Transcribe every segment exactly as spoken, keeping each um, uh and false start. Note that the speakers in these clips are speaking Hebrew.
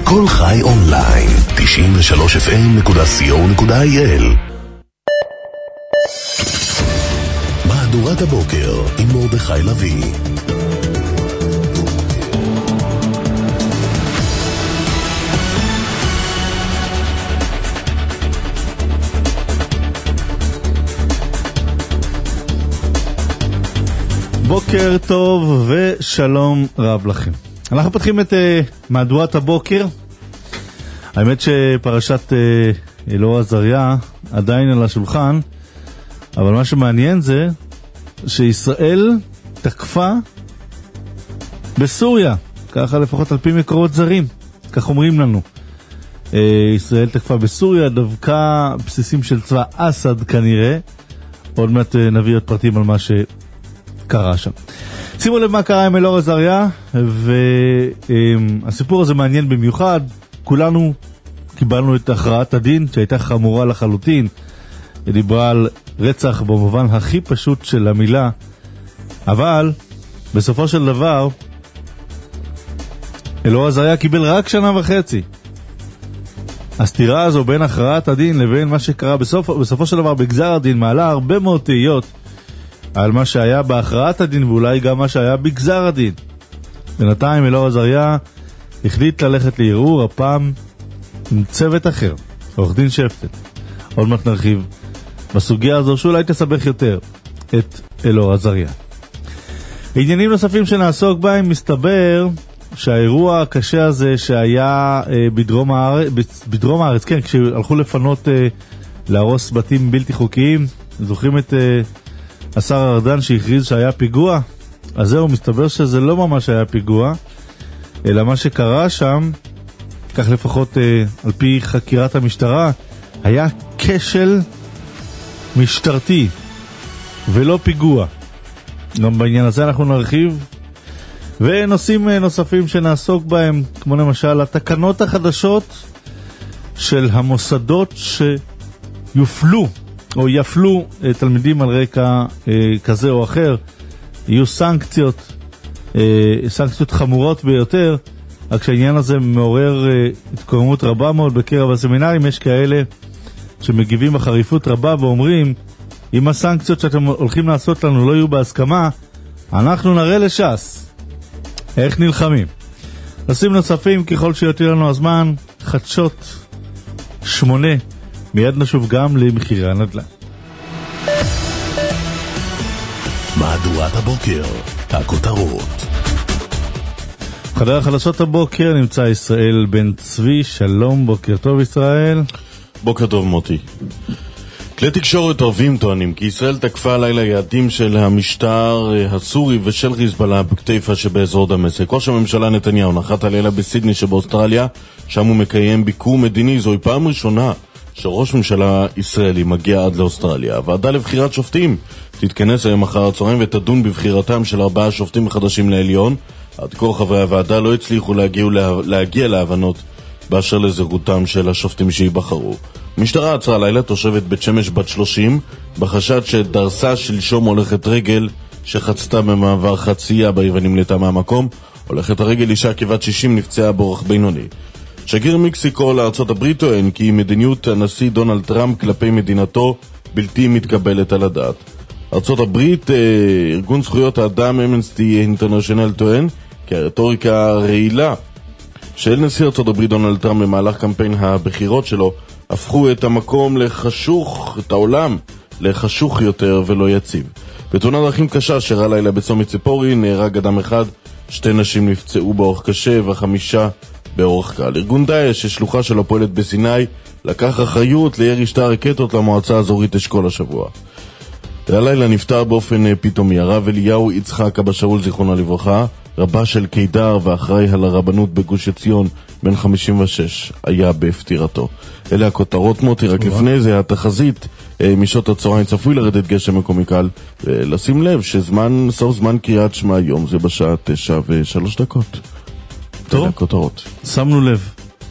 כל חי אונליין, תשעים ושלוש אף אם נקודה סי או נקודה איי אל. מהדורת הבוקר עם מרדכי לוי. בוקר טוב ושלום רב לכם. אנחנו פותחים את uh, מהדורת הבוקר. האמת שפרשת uh, אלאור עזריה עדיין על השולחן, אבל מה שמעניין זה שישראל תקפה בסוריה, ככה לפחות על פי מקורות זרים, כך אומרים לנו. uh, ישראל תקפה בסוריה, דווקא בסיסים של צבא אסד כנראה. עוד מעט uh, נביא עוד פרטים על מה ש... קרה שם. שימו לב מה קרה עם אלאור עזריה, והסיפור הזה מעניין במיוחד. כולנו קיבלנו את הכרעת הדין שהייתה חמורה לחלוטין. היא דיברה על רצח במובן הכי פשוט של המילה, אבל בסופו של דבר אלאור עזריה קיבל רק שנה וחצי. הסתירה הזו בין הכרעת הדין לבין מה שקרה בסוף, בסופו של דבר בגזר הדין מעלה הרבה מאוד תהיות על מה שהיה בהכרעת הדין ואולי גם מה שהיה בגזר הדין. בינתיים אלאור עזריה החליט ללכת לערעור, הפעם עם צוות אחר, עורך דין שפטל. עוד מעט נרחיב בסוגיה הזו שאולי תסבך יותר את אלאור עזריה. עניינים נוספים שנעסוק בהם, מסתבר שהאירוע הקשה הזה שהיה אה, בדרום הארץ, בדרום הארץ, כן, כשהלכו לפנות, אה, להרוס בתים בלתי חוקיים, זוכרים את... אה, השר ארדן שהכריז שהיה פיגוע, אז זהו, מסתבר שזה לא ממש היה פיגוע, אלא מה שקרה שם, כך לפחות אה, על פי חקירת המשטרה, היה כשל משטרתי, ולא פיגוע. גם בעניין הזה אנחנו נרחיב, ונושאים אה, נוספים שנעסוק בהם, כמו למשל התקנות החדשות של המוסדות שיופלו, או יפלו תלמידים על רקע אה, כזה או אחר. יהיו סנקציות, אה, סנקציות חמורות ביותר, רק שהעניין הזה מעורר אה, התקוממות רבה מאוד בקרב הסמינרים. יש כאלה שמגיבים בחריפות רבה ואומרים, אם הסנקציות שאתם הולכים לעשות לנו לא יהיו בהסכמה, אנחנו נראה לש"ס איך נלחמים. נושאים נוספים ככל שיותר לנו הזמן, חדשות שמונה, מיד נשוב גם למחירי הנדל"ן. מהדורת הבוקר, הכותרות. חדר החדשות הבוקר נמצא ישראל בן צבי. שלום, בוקר טוב ישראל. בוקר טוב מוטי. כלי תקשורת ערבים טוענים כי ישראל תקפה הלילה יעדים של המשטר הסורי ושל חיזבאללה בכתיפה שבאזור דמשק. ראש הממשלה נתניהו נחת הלילה בסידני שבאוסטרליה, שם הוא מקיים ביקור מדיני. זוהי פעם ראשונה שראש ממשלה ישראלי מגיע עד לאוסטרליה. הוועדה לבחירת שופטים תתכנס היום אחר הצהריים ותדון בבחירתם של ארבעה שופטים חדשים לעליון. עד כה חברי הוועדה לא הצליחו להגיע, להגיע להבנות באשר לזהותם של השופטים שיבחרו. המשטרה עצרה לילה תושבת בית שמש בת שלושים בחשד שדרסה שלשום הולכת רגל שחצתה במעבר חצייה ביוונים לטעם מהמקום. הולכת הרגל אישה כבת שישים נפצעה באורח בינוני. שגריר מקסיקו לארצות הברית טוען כי מדיניות הנשיא דונלד טראמפ כלפי מדינתו בלתי מתקבלת על הדעת. ארצות הברית, ארגון זכויות האדם אמנסטי אינטרנשיונל טוען כי הרטוריקה הרעילה של נשיא ארצות הברית דונלד טראמפ במהלך קמפיין הבחירות שלו הפכו את המקום לחשוך, את העולם לחשוך יותר ולא יציב. בתאונת דרכים קשה שאירעה לילה בצומת ציפורי נהרג אדם אחד, שתי נשים נפצעו באורח קשה וחמישה באורח קל. ארגון דאעש ששלוחה שלו פועלת בסיני לקח אחריות לירי שתי רקטות למועצה האזורית אשכול השבוע. הלילה נפטר באופן פתאומי הרב אליהו יצחק אבא שאול זיכרונו לברכה, רבה של קידר ואחראי על הרבנות בגוש עציון, בן חמישים ושש, היה בפטירתו. אלה הכותרות מוטי, רק לפני זה התחזית משעות הצהריים צפוי לרדת גשם מקומי קל, ולשים לב שזמן, סוף זמן קריאת שמע היום זה בשעה תשע ושלוש דקות. טוב, הכותרות. שמנו לב.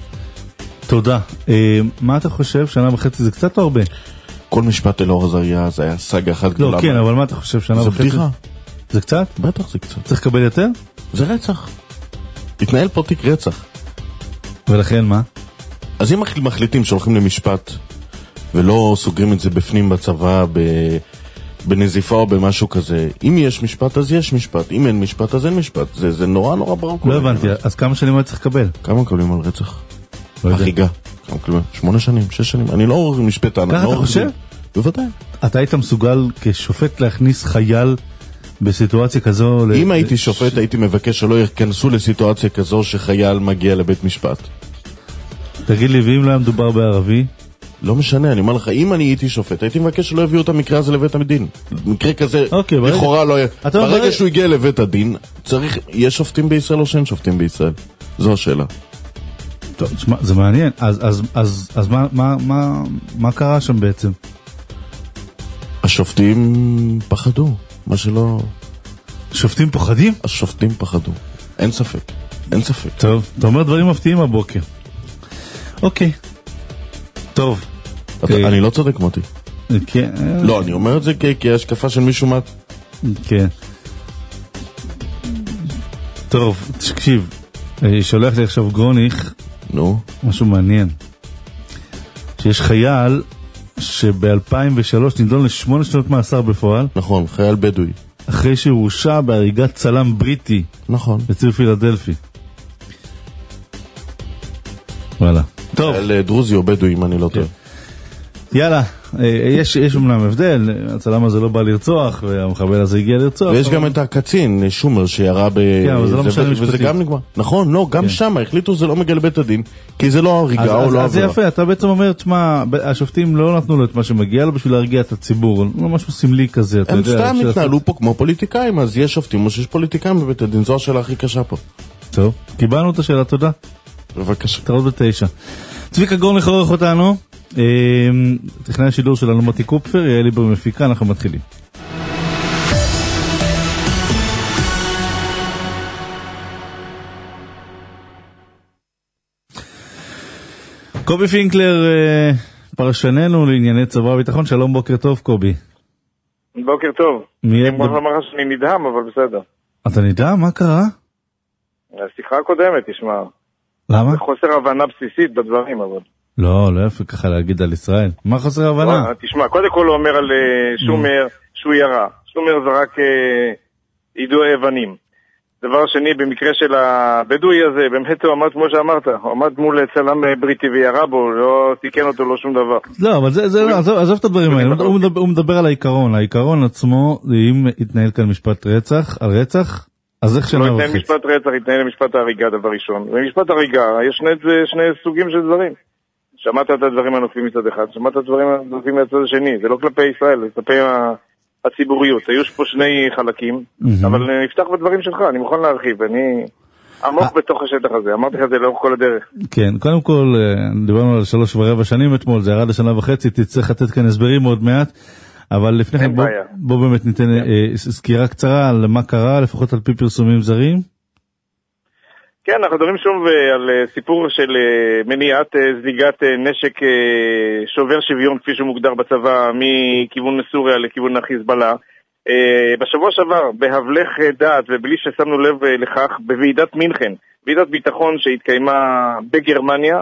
תודה. מה אתה חושב? שנה וחצי זה קצת או הרבה? כל משפט אלאור עזריה זה היה סגה אחת גדולה. לא, כן, אבל מה אתה חושב? שנה וחצי? זה בדיחה. זה קצת? בטח זה קצת. צריך לקבל יותר? זה רצח. התנהל פה תיק רצח. ולכן מה? אז אם מחליטים שהולכים למשפט, ולא סוגרים את זה בפנים בצבא, בנזיפה או במשהו כזה, אם יש משפט אז יש משפט, אם אין משפט אז אין משפט. זה, זה נורא נורא ברור. לא הבנתי, אז כמה שנים היה צריך לקבל? כמה מקבלים על רצח? הריגה. כמה מקבלים? שמונה שנים, שש שנים. אני לא משפטן. ככה אתה חושב? בוודאי. אתה היית מסוגל כשופט להכניס חייל בסיטואציה כזו? אם הייתי שופט הייתי מבקש שלא יכנסו לסיטואציה כזו שחייל מגיע לבית משפט. תגיד לי, ואם לא היה מדובר בערבי? לא משנה, אני אומר לך, אם אני הייתי שופט, הייתי מבקש שלא יביאו את המקרה הזה לבית הדין. מקרה כזה, לכאורה לא... ברגע שהוא הגיע לבית הדין, צריך... יש שופטים בישראל או שאין שופטים בישראל? זו השאלה. טוב, תשמע, זה מעניין. אז מה קרה שם בעצם? השופטים פחדו, מה שלא... שופטים פוחדים? השופטים פחדו, אין ספק, אין ספק. טוב, אתה אומר דברים מפתיעים הבוקר. אוקיי. טוב. אני לא צודק מוטי. כן. לא, אני אומר את זה כהשקפה של מישהו מה... כן. טוב, תקשיב. שולח לי עכשיו גרוניך. נו. משהו מעניין. שיש חייל שב-אלפיים ושלוש נידון לשמונה שנות מאסר בפועל. נכון, חייל בדואי. אחרי שהוא הורשע בהריגת צלם בריטי. נכון. בציר פילדלפי. וואלה. טוב. חייל דרוזי או בדואי, אם אני לא טועה. יאללה, יש, יש אומנם הבדל, הצלם הזה לא בא לרצוח, והמחבל הזה הגיע לרצוח. ויש גם את הקצין, שומר, שירה ב... כן, אבל זה לא משנה משפטי. וזה גם נגמר. נכון, לא, גם שם, החליטו זה לא מגיע לבית הדין, כי זה לא הריגה או לא עבירה. אז זה יפה, אתה בעצם אומר, תשמע, השופטים לא נתנו לו את מה שמגיע לו בשביל להרגיע את הציבור, לא משהו סמלי כזה, אתה יודע. הם סתם התנהלו פה כמו פוליטיקאים, אז יש שופטים או שיש פוליטיקאים בבית הדין, זו השאלה הכי קשה פה. טוב, קיבלנו את השאלה, תודה. בבקשה. תראות בתשע. צביקה גורניך עורך אותנו. טכנאי השידור שלנו מוטי קופפר, יעלי במפיקה, אנחנו מתחילים. קובי פינקלר, פרשננו לענייני צבא וביטחון, שלום, בוקר טוב קובי. בוקר טוב. אני מוכרח לומר שאני נדהם, אבל בסדר. אתה נדהם? מה קרה? השיחה הקודמת, תשמע. למה? זה חוסר הבנה בסיסית בדברים, אבל... לא, לא יפה ככה להגיד על ישראל. מה חוסר הבנה? תשמע, קודם כל הוא אומר על שומר שהוא ירה. שומר זה רק יידוי אבנים. דבר שני, במקרה של הבדואי הזה, באמת הוא עמד כמו שאמרת, הוא עמד מול צלם בריטי וירה בו, לא תיקן אותו, לא שום דבר. לא, אבל זה, זה, עזוב את הדברים האלה, הוא מדבר, הוא מדבר על העיקרון. העיקרון עצמו, אם יתנהל כאן משפט רצח, על רצח, אז איך שנה וחצי? לא יתנהל משפט רצח, יתנהל משפט הריגה דבר ראשון. במשפט הריגה, יש שני, שני סוגים של דברים. שמעת את הדברים הנופלים מצד אחד, שמעת את הדברים הנופלים מצד השני, זה לא כלפי ישראל, זה כלפי הציבוריות. היו פה שני חלקים, אבל נפתח בדברים שלך, אני מוכן להרחיב, אני עמוק בתוך השטח הזה, אמרתי לך את זה לאורך כל הדרך. כן, קודם כל, דיברנו על שלוש ורבע שנים אתמול, זה ירד לשנה וחצי, תצטרך לתת כאן הסברים עוד מעט, אבל לפני כן בוא באמת ניתן סקירה קצרה על מה קרה, לפחות על פי פרסומים זרים. כן, אנחנו מדברים שוב על סיפור של מניעת זליגת נשק שובר שוויון, כפי שהוא מוגדר בצבא, מכיוון סוריה לכיוון החיזבאללה. בשבוע שעבר, בהבלך דעת ובלי ששמנו לב לכך, בוועידת מינכן, ועידת ביטחון שהתקיימה בגרמניה,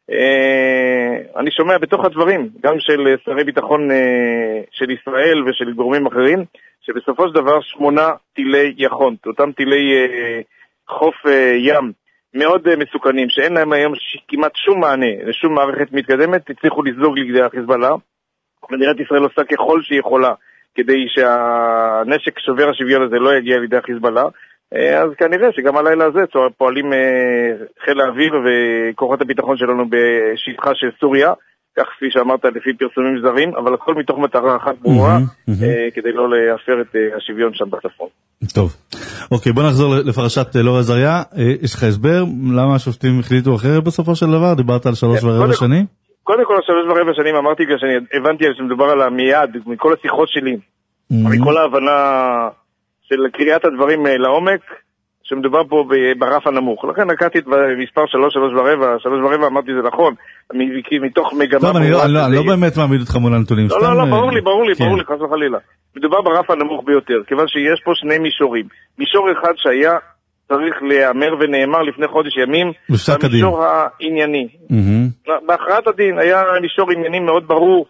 אני שומע בתוך הדברים, גם של שרי ביטחון של ישראל ושל גורמים אחרים, שבסופו של דבר שמונה טילי יחון, אותם טילי חוף ים מאוד מסוכנים, שאין להם היום כמעט שום מענה לשום מערכת מתקדמת, הצליחו לזלוג לידי החיזבאללה. מדינת ישראל עושה ככל שהיא יכולה כדי שהנשק שובר השוויון הזה לא יגיע לידי החיזבאללה, אז כנראה שגם הלילה הזה פועלים חיל האוויר וכוחות הביטחון שלנו בשטחה של סוריה, כך כפי שאמרת לפי פרסומים זרים, אבל הכל מתוך מטרה אחת ברורה, כדי לא להפר את השוויון שם בצפון. טוב, אוקיי, בוא נחזור לפרשת אלאור עזריה. יש לך הסבר למה השופטים החליטו אחרת בסופו של דבר? דיברת על שלוש ורבע שנים? קודם כל, שלוש ורבע שנים אמרתי בגלל שאני הבנתי שמדובר על המיד, מכל השיחות שלי, מכל ההבנה של קריאת הדברים לעומק, שמדובר פה ברף הנמוך. לכן נקעתי את מספר שלוש, שלוש ורבע, שלוש ורבע אמרתי זה נכון, מתוך מגמה... טוב, אני לא באמת מעמיד אותך מול הנתונים. לא, לא, לא, ברור לי, ברור לי, ברור לי, חס וחלילה. מדובר ברף הנמוך ביותר, כיוון שיש פה שני מישורים. מישור אחד שהיה צריך להיאמר ונאמר לפני חודש ימים במישור הענייני. בהכרעת הדין היה מישור ענייני מאוד ברור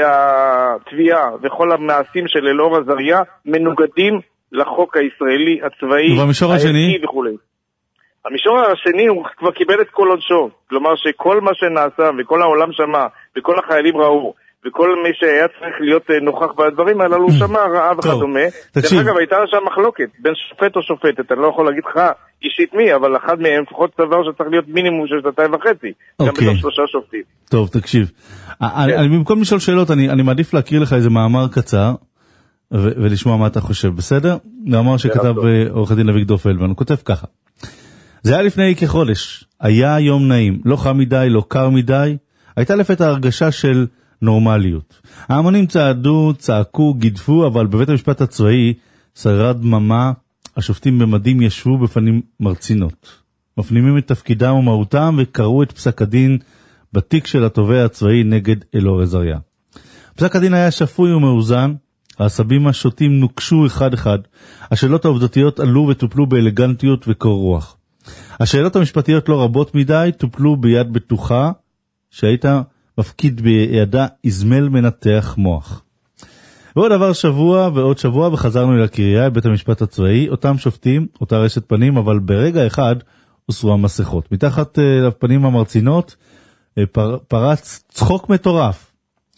שהתביעה וכל המעשים של אלאור עזריה מנוגדים לחוק הישראלי הצבאי, הערכי וכו'. המישור השני הוא כבר קיבל את כל עונשו, כלומר שכל מה שנעשה וכל העולם שמע וכל החיילים ראו וכל מי שהיה צריך להיות נוכח בדברים האלה הוא שמע רעה וכדומה. דרך אגב הייתה שם מחלוקת בין שופט או שופטת, אני לא יכול להגיד לך אישית מי, אבל אחד מהם לפחות דבר שצריך להיות מינימום של שנתיים וחצי, גם בתוך שלושה שופטים. טוב, תקשיב, במקום לשאול שאלות אני מעדיף להקריא לך איזה מאמר קצר ולשמוע מה אתה חושב, בסדר? מאמר שכתב עורך הדין אביגדור פלדמן, הוא כותב ככה: זה היה לפני כחודש, היה יום נעים, לא חם מדי, לא קר מדי, הייתה לפתע הרגשה של נורמליות. ההמונים צעדו, צעקו, גידפו, אבל בבית המשפט הצבאי שררה דממה, השופטים במדים ישבו בפנים מרצינות. מפנימים את תפקידם ומהותם וקראו את פסק הדין בתיק של התובע הצבאי נגד אלאור עזריה. פסק הדין היה שפוי ומאוזן, העשבים השוטים נוקשו אחד אחד, השאלות העובדתיות עלו וטופלו באלגנטיות וקור רוח. השאלות המשפטיות לא רבות מדי, טופלו ביד בטוחה, שהיית מפקיד בידה איזמל מנתח מוח. ועוד עבר שבוע ועוד שבוע וחזרנו אל הקריה, בית המשפט הצבאי, אותם שופטים, אותה רשת פנים, אבל ברגע אחד הוסרו המסכות. מתחת לפנים המרצינות פר, פרץ צחוק מטורף,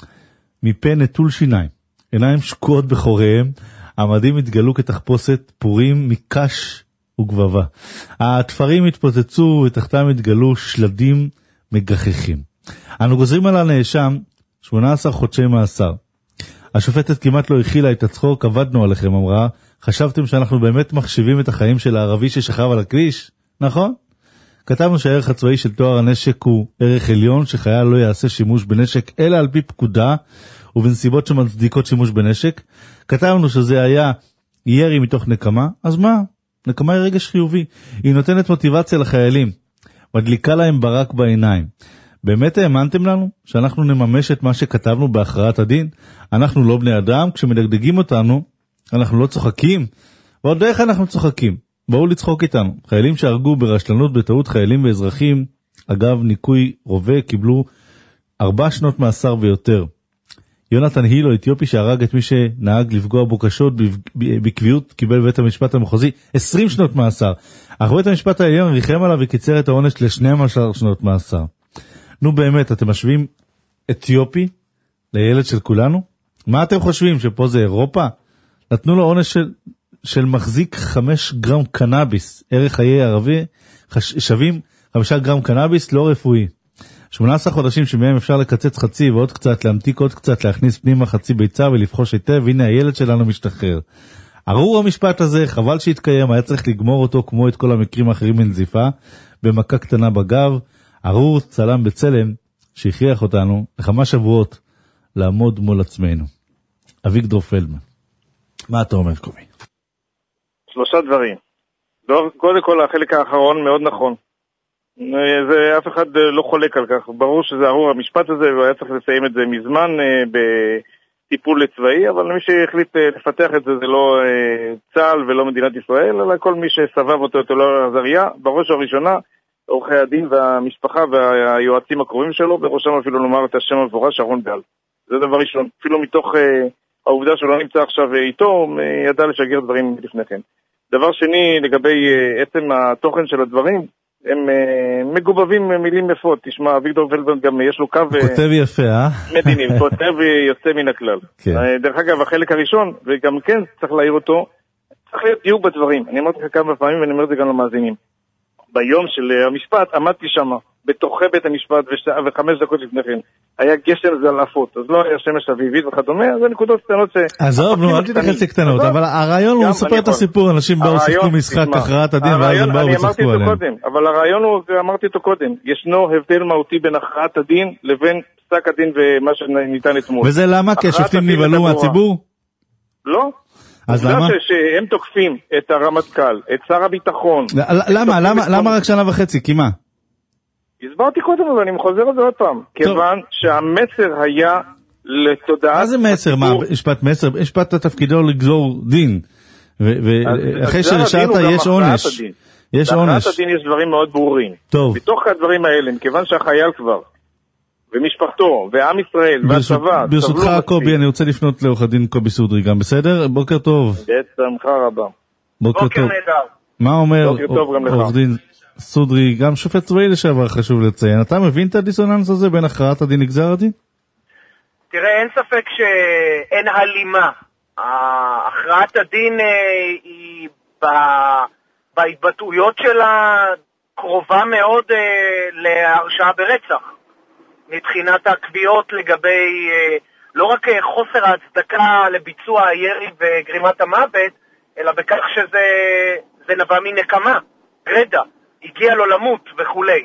מפה נטול שיניים, עיניים שקועות בחוריהם, המדים התגלו כתחפושת פורים מקש וגבבה. התפרים התפוצצו ותחתם התגלו שלדים מגחכים. אנו גוזרים על הנאשם שמונה עשר חודשי מאסר. השופטת כמעט לא הכילה את הצחוק, עבדנו עליכם, אמרה, חשבתם שאנחנו באמת מחשיבים את החיים של הערבי ששכב על הכביש? נכון? כתבנו שהערך הצבאי של טוהר הנשק הוא ערך עליון, שחייל לא יעשה שימוש בנשק אלא על פי פקודה ובנסיבות שמצדיקות שימוש בנשק. כתבנו שזה היה ירי מתוך נקמה, אז מה? נקמה היא רגש חיובי, היא נותנת מוטיבציה לחיילים, מדליקה להם ברק בעיניים. באמת האמנתם לנו שאנחנו נממש את מה שכתבנו בהכרעת הדין? אנחנו לא בני אדם, כשמדגדגים אותנו אנחנו לא צוחקים, ועוד איך אנחנו צוחקים, בואו לצחוק איתנו. חיילים שהרגו ברשלנות בטעות חיילים ואזרחים, אגב ניקוי רובה, קיבלו ארבע שנות מאסר ויותר. יונתן הילו, אתיופי שהרג את מי שנהג לפגוע בו קשות בקביעות, קיבל בית המשפט המחוזי עשרים שנות מאסר, אך בית המשפט העליון ריחם עליו וקיצר את העונש ל-שתים עשרה שנות מאסר. נו באמת, אתם משווים אתיופי לילד של כולנו? מה אתם חושבים, שפה זה אירופה? נתנו לו עונש של, של מחזיק חמש גרם קנאביס, ערך חיי ערבי, שווים חמישה גרם קנאביס לא רפואי. שמונה עשרה חודשים שמהם אפשר לקצץ חצי ועוד קצת, להמתיק עוד קצת, להכניס פנימה חצי ביצה ולבחוש היטב, הנה הילד שלנו משתחרר. ארור המשפט הזה, חבל שהתקיים, היה צריך לגמור אותו כמו את כל המקרים האחרים בנזיפה, במכה קטנה בגב. ארור צלם בצלם שהכריח אותנו לכמה שבועות לעמוד מול עצמנו. אביגדור פלדמן, מה אתה אומר קומי? שלושה דברים. קודם כל החלק האחרון מאוד נכון. זה, אף אחד לא חולק על כך. ברור שזה ארור המשפט הזה והיה צריך לסיים את זה מזמן בטיפול צבאי, אבל מי שהחליט לפתח את זה זה לא צה"ל ולא מדינת ישראל, אלא כל מי שסבב אותו את אלאור עזריה, בראש הראשונה עורכי הדין והמשפחה והיועצים הקרובים שלו, בראשם אפילו לומר את השם המפורש שרון גל. זה דבר ראשון. אפילו מתוך uh, העובדה שלא נמצא עכשיו איתו, ידע לשגר דברים לפני כן. דבר שני, לגבי uh, עצם התוכן של הדברים, הם uh, מגובבים מילים יפות. תשמע, אביגדור פלדמן גם יש לו קו... כותב יפה, אה? מדינים, כותב יוצא מן הכלל. כן. Uh, דרך אגב, החלק הראשון, וגם כן צריך להעיר אותו, צריך להיות דיוק בדברים. אני אמרתי לך כמה פעמים ואני אומר את זה גם למאזינים. ביום של המשפט עמדתי שם, בתוכי בית המשפט, וחמש דקות לפני כן, היה גשם זלעפות, אז לא היה שמש אביבית וכדומה, אז זה נקודות קטנות ש... עזוב, נו, אל תתייחס לקטנות, אבל הרעיון הוא לספר את הסיפור, אנשים באו שיחקו משחק הכרעת הדין, ואז הם באו וצחקו עליהם. אבל הרעיון הוא, אמרתי אותו קודם, ישנו הבדל מהותי בין הכרעת הדין לבין פסק הדין ומה שניתן אתמול. וזה למה? כי השופטים נבהלו מהציבור? לא. אז למה? שהם תוקפים את הרמטכ"ל, את שר הביטחון. למה? למה רק שנה וחצי? כי מה? הסברתי קודם, אבל אני חוזר על זה עוד פעם. כיוון שהמסר היה לתודעת... מה זה מסר? מה? משפט מסר? משפט התפקידו לגזור דין. ואחרי שהרשעת יש עונש. יש עונש. בהכרעת הדין יש דברים מאוד ברורים. טוב. בתוך הדברים האלה, מכיוון שהחייל כבר, ומשפחתו, ועם ישראל, והצבא, ברשותך קובי, אני רוצה לפנות לעורך הדין קובי סודרי גם, בסדר? בוקר טוב. בשמחה רבה. בוקר טוב. מה אומר עורך דין סודרי, גם שופט צבאי לשעבר חשוב לציין, אתה מבין את הדיסוננס הזה בין הכרעת הדין לגזר הדין? תראה, אין ספק שאין הלימה. הכרעת הדין היא בהתבטאויות שלה קרובה מאוד להרשעה ברצח. מבחינת הקביעות לגבי לא רק חוסר ההצדקה לביצוע הירי וגרימת המוות, אלא בכך שזה זה נבע מנקמה, גרדה, הגיע לו למות וכולי.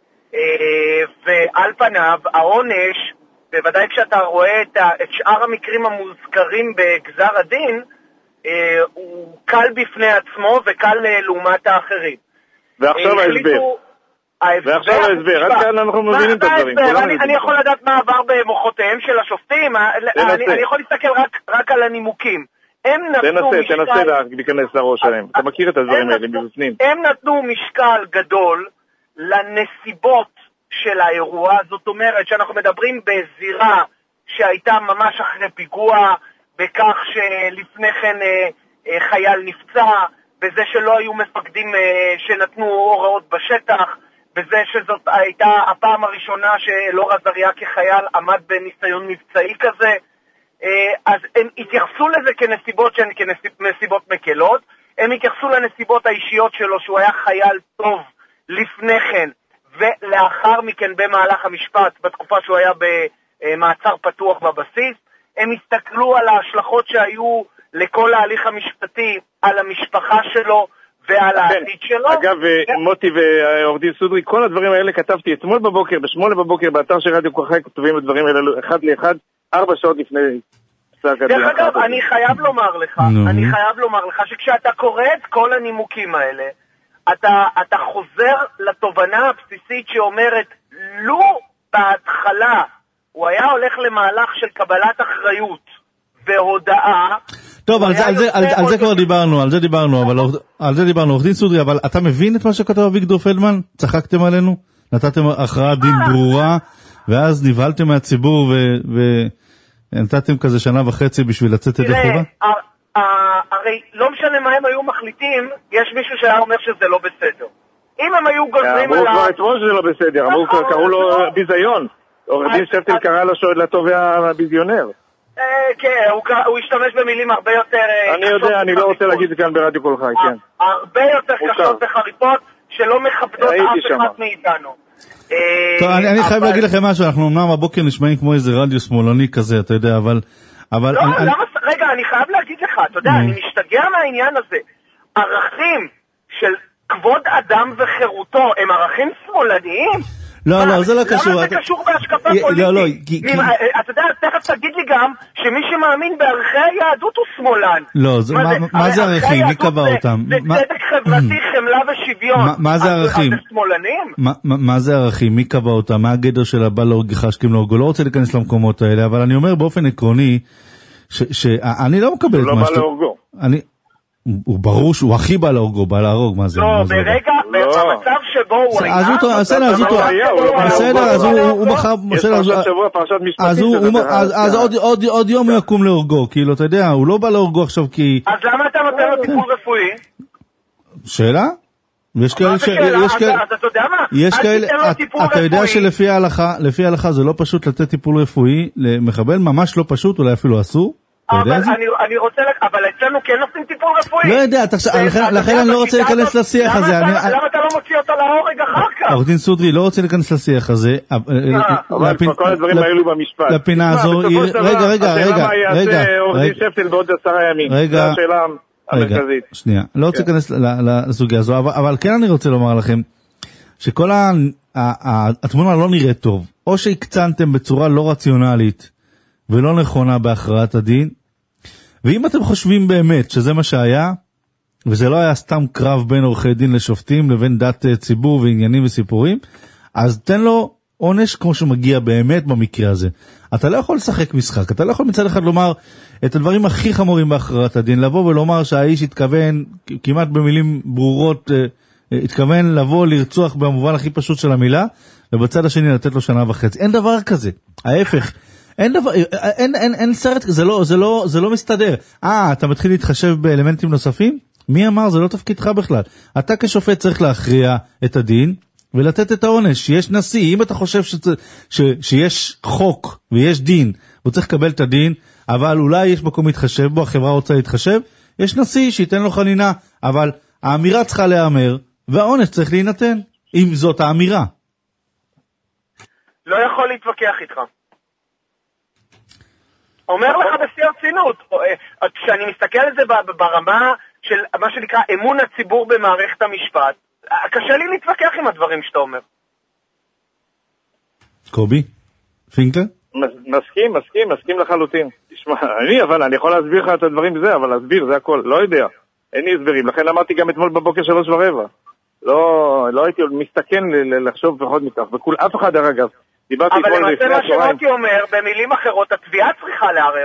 ועל פניו העונש, בוודאי כשאתה רואה את, את שאר המקרים המוזכרים בגזר הדין, הוא קל בפני עצמו וקל לעומת האחרים. ועכשיו ההסבר. ועכשיו ההסבר, עד כאן אנחנו מבינים את הדברים. אני יכול לדעת מה עבר במוחותיהם של השופטים, אני יכול להסתכל רק על הנימוקים. תנסה, תנסה להיכנס לראש שלהם. אתה מכיר את הדברים האלה מבפנים. הם נתנו משקל גדול לנסיבות של האירוע, זאת אומרת שאנחנו מדברים בזירה שהייתה ממש אחרי פיגוע, בכך שלפני כן חייל נפצע, בזה שלא היו מפקדים שנתנו הוראות בשטח, בזה שזאת הייתה הפעם הראשונה שאלאור עזריה כחייל עמד בניסיון מבצעי כזה. אז הם התייחסו לזה כנסיבות שהן כנסיבות מקלות, הם התייחסו לנסיבות האישיות שלו שהוא היה חייל טוב לפני כן, ולאחר מכן במהלך המשפט, בתקופה שהוא היה במעצר פתוח בבסיס, הם הסתכלו על ההשלכות שהיו לכל ההליך המשפטי, על המשפחה שלו ועל העתיד שלו. אגב, מוטי ועורך דין סודרי, כל הדברים האלה כתבתי אתמול בבוקר, בשמונה בבוקר, באתר של רדיו כל חי, כתובים הדברים האלה אחד לאחד, ארבע שעות לפני פסק הדין. דרך אגב, אני חייב לומר לך, אני חייב לומר לך שכשאתה קורא את כל הנימוקים האלה, אתה, אתה חוזר לתובנה הבסיסית שאומרת, לו בהתחלה הוא היה הולך למהלך של קבלת אחריות והודעה. טוב, על זה, על זה, על, על זה כבר דיברנו, על זה דיברנו, אבל על זה דיברנו, עורך דין סודרי, אבל אתה מבין את מה שכתב אביגדור פלדמן? צחקתם עלינו? נתתם הכרעת דין ברורה, ואז נבהלתם מהציבור ו, ונתתם כזה שנה וחצי בשביל לצאת ידי חובה? הרי לא משנה מה הם היו מחליטים, יש מישהו שהיה אומר שזה לא בסדר. אם הם היו גוזרים על ה... אמרו כבר אתמול שזה לא בסדר, אמרו, קראו לו ביזיון. עורך דין שפטל קרא לתובע ביזיונר. כן, הוא השתמש במילים הרבה יותר... אני יודע, אני לא רוצה להגיד זה כאן ברדיו כל חי, כן. הרבה יותר קשות וחריפות שלא מכבדות אף אחד מאיתנו. טוב, אני חייב להגיד לכם משהו, אנחנו אמנם הבוקר נשמעים כמו איזה רדיו שמאלני כזה, אתה יודע, אבל... לא, למה... רגע, אני חייב להגיד לך, אתה יודע, אני משתגע מהעניין הזה. ערכים של כבוד אדם וחירותו הם ערכים שמאלניים? לא, לא, זה לא קשור. למה זה קשור בהשקפה פוליטית? לא, לא, כי... אתה יודע, תכף תגיד לי גם שמי שמאמין בערכי היהדות הוא שמאלן. לא, מה זה ערכים? מי קבע אותם? זה צדק חברתי, חמלה ושוויון. מה זה ערכים? אז זה שמאלנים? מה זה ערכים? מי קבע אותם? מה הגדר של הבא להורגך שכים להורגו? לא רוצה להיכנס למקומות האלה, אבל אני אומר באופן עקרוני, שאני לא מקבל את מה שאתה... הוא לא בא להורגו. הוא ברור שהוא הכי בא להורגו, בא להרוג, מה זה? לא, ברגע, במצב שבו הוא היה... אז הוא, בסדר, אז הוא... בסדר, אז הוא מחר... אז עוד יום הוא יקום להורגו, כאילו, אתה יודע, הוא לא בא להורגו עכשיו כי... אז למה אתה נותן לו טיפול רפואי? שאלה? יש כאלה ש... יש כאלה... אתה יודע מה? יש כאלה... אתה יודע שלפי ההלכה, לפי ההלכה זה לא פשוט לתת טיפול רפואי למחבל, ממש לא פשוט, אולי אפילו אסור. אבל אני רוצה, אבל אצלנו כן עושים טיפול רפואי. לא יודע, לכן אני לא רוצה להיכנס לשיח הזה. למה אתה לא מוציא אותה להורג אחר כך? עורך דין סודרי, לא רוצה להיכנס לשיח הזה. אבל כל הדברים האלו במשפט. לפינה הזו, רגע, רגע, רגע, רגע. עורך דין שפטל בעוד עשרה ימים. רגע, זו השאלה המרכזית. שנייה, לא רוצה להיכנס לסוגיה הזו, אבל כן אני רוצה לומר לכם, שכל התמונה לא נראית טוב. או שהקצנתם בצורה לא רציונלית ולא נכונה בהכרעת הדין, ואם אתם חושבים באמת שזה מה שהיה, וזה לא היה סתם קרב בין עורכי דין לשופטים לבין דת ציבור ועניינים וסיפורים, אז תן לו עונש כמו שמגיע באמת במקרה הזה. אתה לא יכול לשחק משחק, אתה לא יכול מצד אחד לומר את הדברים הכי חמורים בהכרעת הדין, לבוא ולומר שהאיש התכוון כמעט במילים ברורות התכוון לבוא לרצוח במובן הכי פשוט של המילה, ובצד השני לתת לו שנה וחצי. אין דבר כזה. ההפך. אין דבר, אין, אין, אין סרט, זה לא, זה לא, זה לא מסתדר. אה, אתה מתחיל להתחשב באלמנטים נוספים? מי אמר? זה לא תפקידך בכלל. אתה כשופט צריך להכריע את הדין, ולתת את העונש. יש נשיא, אם אתה חושב שצ... ש... שיש חוק ויש דין, הוא צריך לקבל את הדין, אבל אולי יש מקום להתחשב בו, החברה רוצה להתחשב, יש נשיא שייתן לו חנינה, אבל האמירה צריכה להיאמר, והעונש צריך להינתן, אם זאת האמירה. לא יכול להתווכח איתך. אומר לך בשיא הרצינות, כשאני מסתכל על זה ברמה של מה שנקרא אמון הציבור במערכת המשפט, קשה לי להתווכח עם הדברים שאתה אומר. קובי? פינקלר? מסכים, מסכים, מסכים לחלוטין. תשמע, אני, אבל אני יכול להסביר לך את הדברים בזה, אבל להסביר, זה הכל, לא יודע. אין לי הסברים, לכן אמרתי גם אתמול בבוקר שלוש ורבע. לא, לא הייתי מסתכן לחשוב פחות מכך, וכול, אף אחד אגב. דיברתי אתמול לפני הצהריים. אבל למעשה מה שמותי אומר, במילים אחרות, התביעה צריכה לערער.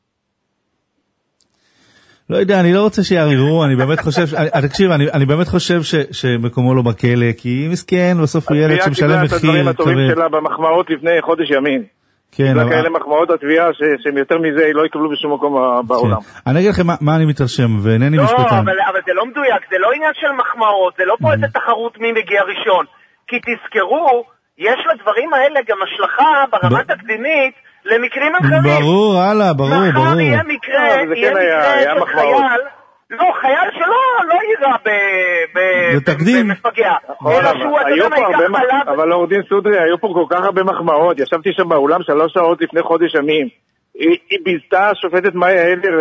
לא יודע, אני לא רוצה שיערערו, אני באמת חושב, תקשיב, אני, אני באמת חושב ש, שמקומו לא בכלא, כי מסכן, בסוף הוא ילד שמשלם מחיר. התביעה קיבלה את הדברים הטובים שלה במחמאות לפני חודש ימים. כן, אבל... כאלה מחמאות התביעה שהם יותר מזה לא יקבלו בשום מקום בעולם. אני אגיד לכם מה אני מתרשם, ואינני משפטן. לא, אבל זה לא מדויק, זה לא עניין של מחמאות, זה לא פה איזה תחרות מי מגיע ראשון. כי תזכרו, יש לדברים האלה גם השלכה ברמה תקדימית למקרים אחרים. ברור, הלאה, ברור, ברור. מחר יהיה מקרה, יהיה מקרה של חייל, לא, חייל שלא לא יירה במפגע. אבל עורך דין סודרי, היו פה כל כך הרבה מחמאות, ישבתי שם באולם שלוש שעות לפני חודש ימים, היא ביזתה שופטת מאיה הלר,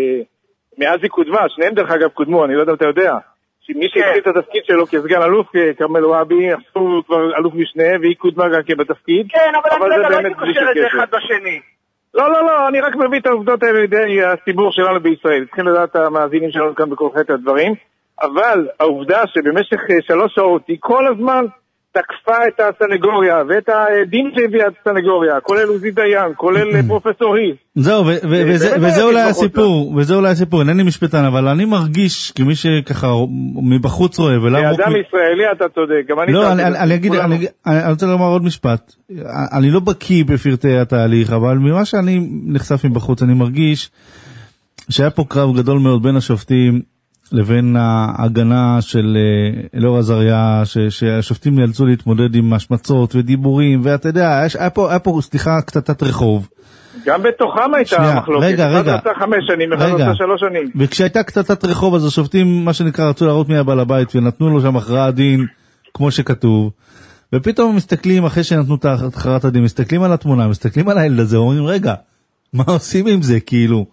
מאז היא קודמה, שניהם דרך אגב קודמו, אני לא יודע אם אתה יודע, מי שהתחיל את התפקיד שלו כסגן אלוף, כרמל וואבי, עשו כבר אלוף משנה, והיא קודמה גם בתפקיד. כן, אבל אני לא הייתי קושר את זה אחד בשני. לא, לא, לא, אני רק מביא את העובדות האלה לידי הציבור שלנו בישראל. צריכים לדעת המאזינים שלנו כאן בכל חטא הדברים. אבל העובדה שבמשך שלוש שעות היא כל הזמן תקפה את הסנגוריה ואת הדין שהביאה את הסנגוריה, כולל עוזי דיין, כולל פרופסור היל. זהו, וזה אולי הסיפור, וזה אולי הסיפור, אינני משפטן, אבל אני מרגיש כמי שככה מבחוץ רואה, כאדם ישראלי אתה צודק, גם אני... לא, אני אגיד, אני רוצה לומר עוד משפט, אני לא בקיא בפרטי התהליך, אבל ממה שאני נחשף מבחוץ, אני מרגיש שהיה פה קרב גדול מאוד בין השופטים, לבין ההגנה של אלאור עזריה, שהשופטים נאלצו להתמודד עם השמצות ודיבורים, ואתה יודע, היה פה, היה פה, סליחה, קטטת רחוב. גם בתוכם הייתה מחלוקת. רגע, רגע. אחד רצה חמש שנים, אחד רצה שלוש שנים. וכשהייתה קטטת רחוב, אז השופטים, מה שנקרא, רצו להראות מי הבעל הבית, ונתנו לו שם הכרעת דין, כמו שכתוב. ופתאום מסתכלים, אחרי שנתנו את הכרעת הדין, מסתכלים על התמונה, מסתכלים על הילד הזה, אומרים, רגע, מה עושים עם זה, כאילו?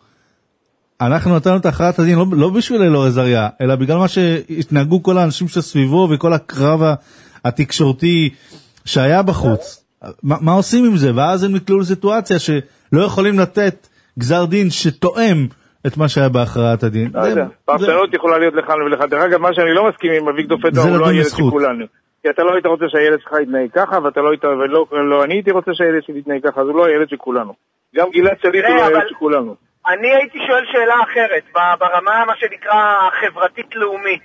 אנחנו נתנו את הכרעת הדין, לא, לא בשביל אלאור עזריה, אלא בגלל מה שהתנהגו כל האנשים שסביבו, וכל הקרב התקשורתי שהיה בחוץ. מה, מה עושים עם זה? ואז הם נקלעו לסיטואציה שלא יכולים לתת גזר דין שתואם את מה שהיה בהכרעת הדין. לא יודע, פרשנות יכולה להיות לכאן ולך. דרך אגב, מה שאני לא מסכים עם אביגדור פטר, הוא לא הילד של כולנו. כי אתה לא היית רוצה שהילד שלך יתנהג ככה, ואתה לא היית, ולא, לא, אני הייתי רוצה שהילד שלי יתנהג ככה, אז הוא לא הילד של כולנו. גם גלעד שליט הוא לא הילד של כולנו. אני הייתי שואל שאלה אחרת, ברמה מה שנקרא חברתית-לאומית.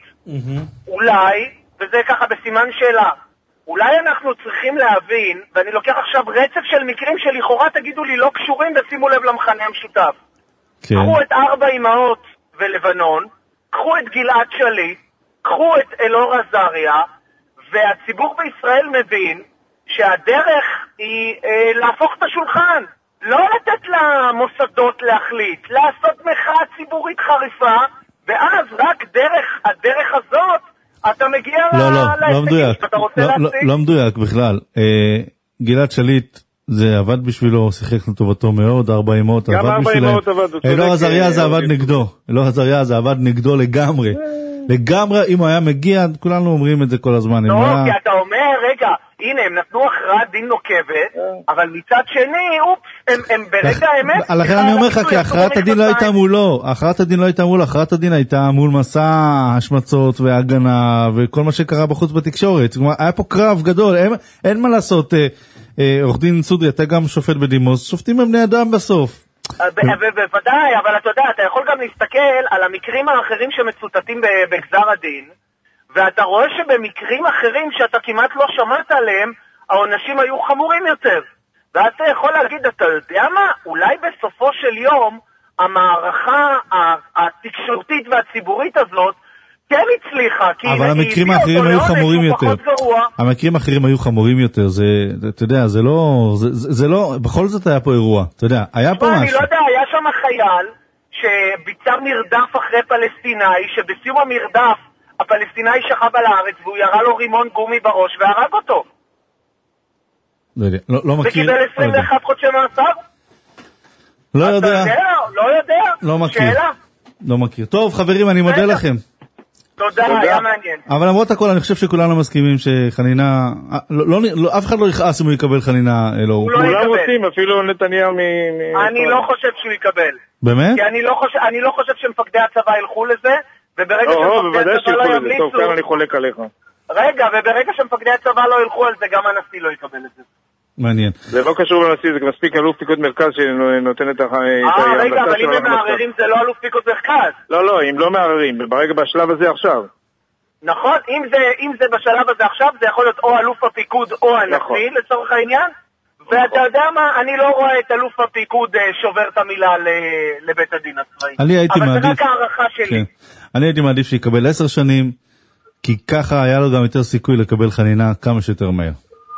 אולי, וזה ככה בסימן שאלה, אולי אנחנו צריכים להבין, ואני לוקח עכשיו רצף של מקרים שלכאורה תגידו לי לא קשורים ושימו לב למכנה המשותף. קחו את ארבע אמהות ולבנון, קחו את גלעד שליט, קחו את אלאור עזריה, והציבור בישראל מבין שהדרך היא אה, להפוך את השולחן. לא לתת למוסדות להחליט, לעשות מחאה ציבורית חריפה, ואז רק דרך הדרך הזאת אתה מגיע לא, לא, לא מדויק, לא, לא, לא מדויק בכלל. אה, גלעד שליט זה עבד בשבילו, שיחק לטובתו מאוד, ארבע אמות עבד בשבילם. אלאור עזריה זה עבד נגדו, אלאור עזריה זה עבד נגדו לגמרי. לגמרי, אם הוא היה מגיע, כולנו אומרים את זה כל הזמן. לא, כי אתה אומר, רגע, הנה, הם נתנו הכרעת דין נוקבת, אבל מצד שני, אופס, הם ברגע האמת... לכן אני אומר לך, כי הכרעת הדין לא הייתה מולו, הכרעת הדין לא הייתה מולו, הכרעת הדין הייתה מול מסע השמצות והגנה, וכל מה שקרה בחוץ בתקשורת. היה פה קרב גדול, אין מה לעשות, עורך דין סודרי, אתה גם שופט בדימוס, שופטים הם בני אדם בסוף. בוודאי, אבל אתה יודע, אתה יכול גם להסתכל על המקרים האחרים שמצוטטים בגזר הדין, ואתה רואה שבמקרים אחרים שאתה כמעט לא שמעת עליהם, העונשים היו חמורים יותר. ואז אתה יכול להגיד, אתה יודע מה? אולי בסופו של יום, המערכה התקשורתית והציבורית הזאת, כן הצליחה, כי אבל המקרים האחרים היו חמורים יותר. המקרים האחרים היו חמורים יותר, זה, אתה יודע, זה לא, זה, זה לא, בכל זאת היה פה אירוע, אתה יודע, היה פה משהו. אני לא יודע, היה שם חייל שביצע מרדף אחרי פלסטיני, שבסיום המרדף הפלסטיני שכב על הארץ, והוא ירה לו רימון גומי בראש והרג אותו. לא יודע, לא, לא מכיר. וקיבל עשרים ואחת חודשי מאסר? לא יודע. אתה יודע, לא יודע. לא מכיר. שאלה. לא מכיר. טוב, חברים, אני מודה לכם. תודה, היה מעניין. אבל למרות הכל, אני חושב שכולנו מסכימים שחנינה, לא, לא, אף אחד לא יכעס אם הוא יקבל חנינה, לא. הוא לא כולם יקבל. רוצים, אפילו נתניהו מ... אני לא חושב שהוא יקבל. באמת? כי אני לא חושב, אני לא חושב שמפקדי הצבא ילכו לזה, וברגע שמפקדי הצבא לא ימליצו... טוב, כאן אני חולק עליך. רגע, וברגע שמפקדי הצבא לא ילכו על זה, גם הנשיא לא יקבל את זה. מעניין. זה לא קשור לנשיא, זה מספיק אלוף פיקוד מרכז שנותן את ההמלצה אה, רגע, אבל אם הם מערערים זה לא אלוף פיקוד מרכז. לא, לא, אם לא מערערים, ברגע בשלב הזה עכשיו. נכון, אם זה, אם זה בשלב הזה עכשיו, זה יכול להיות או אלוף הפיקוד או הנשיא, לצורך העניין. ואתה יודע מה, אני לא רואה את אלוף הפיקוד שובר את המילה לבית הדין הצבאי. אני הייתי מעדיף... אבל זה רק הערכה שלי. אני הייתי מעדיף שיקבל עשר שנים, כי ככה היה לו גם יותר סיכוי לקבל חנינה כמה שיותר מהר.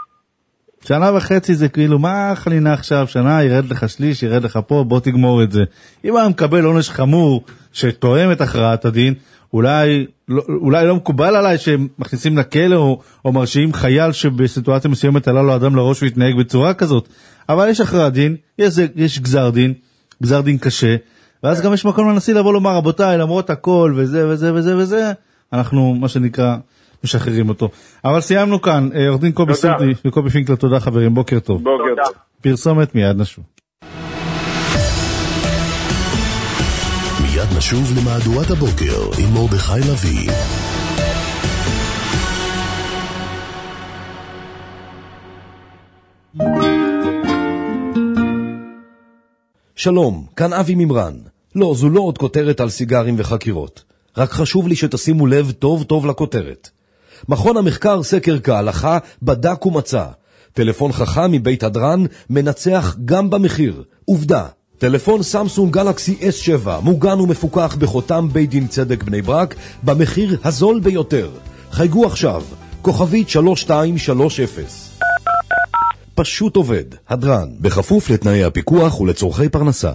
שנה וחצי זה כאילו, מה חנינה עכשיו? שנה, ירד לך שליש, ירד לך פה, בוא תגמור את זה. אם הוא מקבל עונש חמור שתואם את הכרעת הדין, אולי לא, אולי לא מקובל עליי שמכניסים לכלא או, או מרשיעים חייל שבסיטואציה מסוימת עלה לו אדם לראש והתנהג בצורה כזאת. אבל יש הכרעת דין, יש, יש גזר דין, גזר דין קשה, ואז גם יש מקום לנשיא לבוא לומר, רבותיי, למרות הכל וזה וזה וזה וזה, אנחנו, מה שנקרא, משחררים אותו. אבל סיימנו כאן, עורך דין קובי סרטי וקובי פינקלר, תודה חברים, בוקר טוב. בוקר טוב. פרסומת, מיד נשוב. מיד נשוב למהדורת הבוקר עם מרדכי לוי. שלום, כאן אבי ממרן. לא, זו לא עוד כותרת על סיגרים וחקירות. רק חשוב לי שתשימו לב טוב טוב לכותרת. מכון המחקר סקר כהלכה בדק ומצא. טלפון חכם מבית הדרן מנצח גם במחיר. עובדה. טלפון סמסונג גלקסי אס שבע מוגן ומפוקח בחותם בית דין צדק בני ברק במחיר הזול ביותר. חייגו עכשיו, כוכבית שלוש שתיים שלוש אפס. פשוט עובד, הדרן, בכפוף לתנאי הפיקוח ולצורכי פרנסה.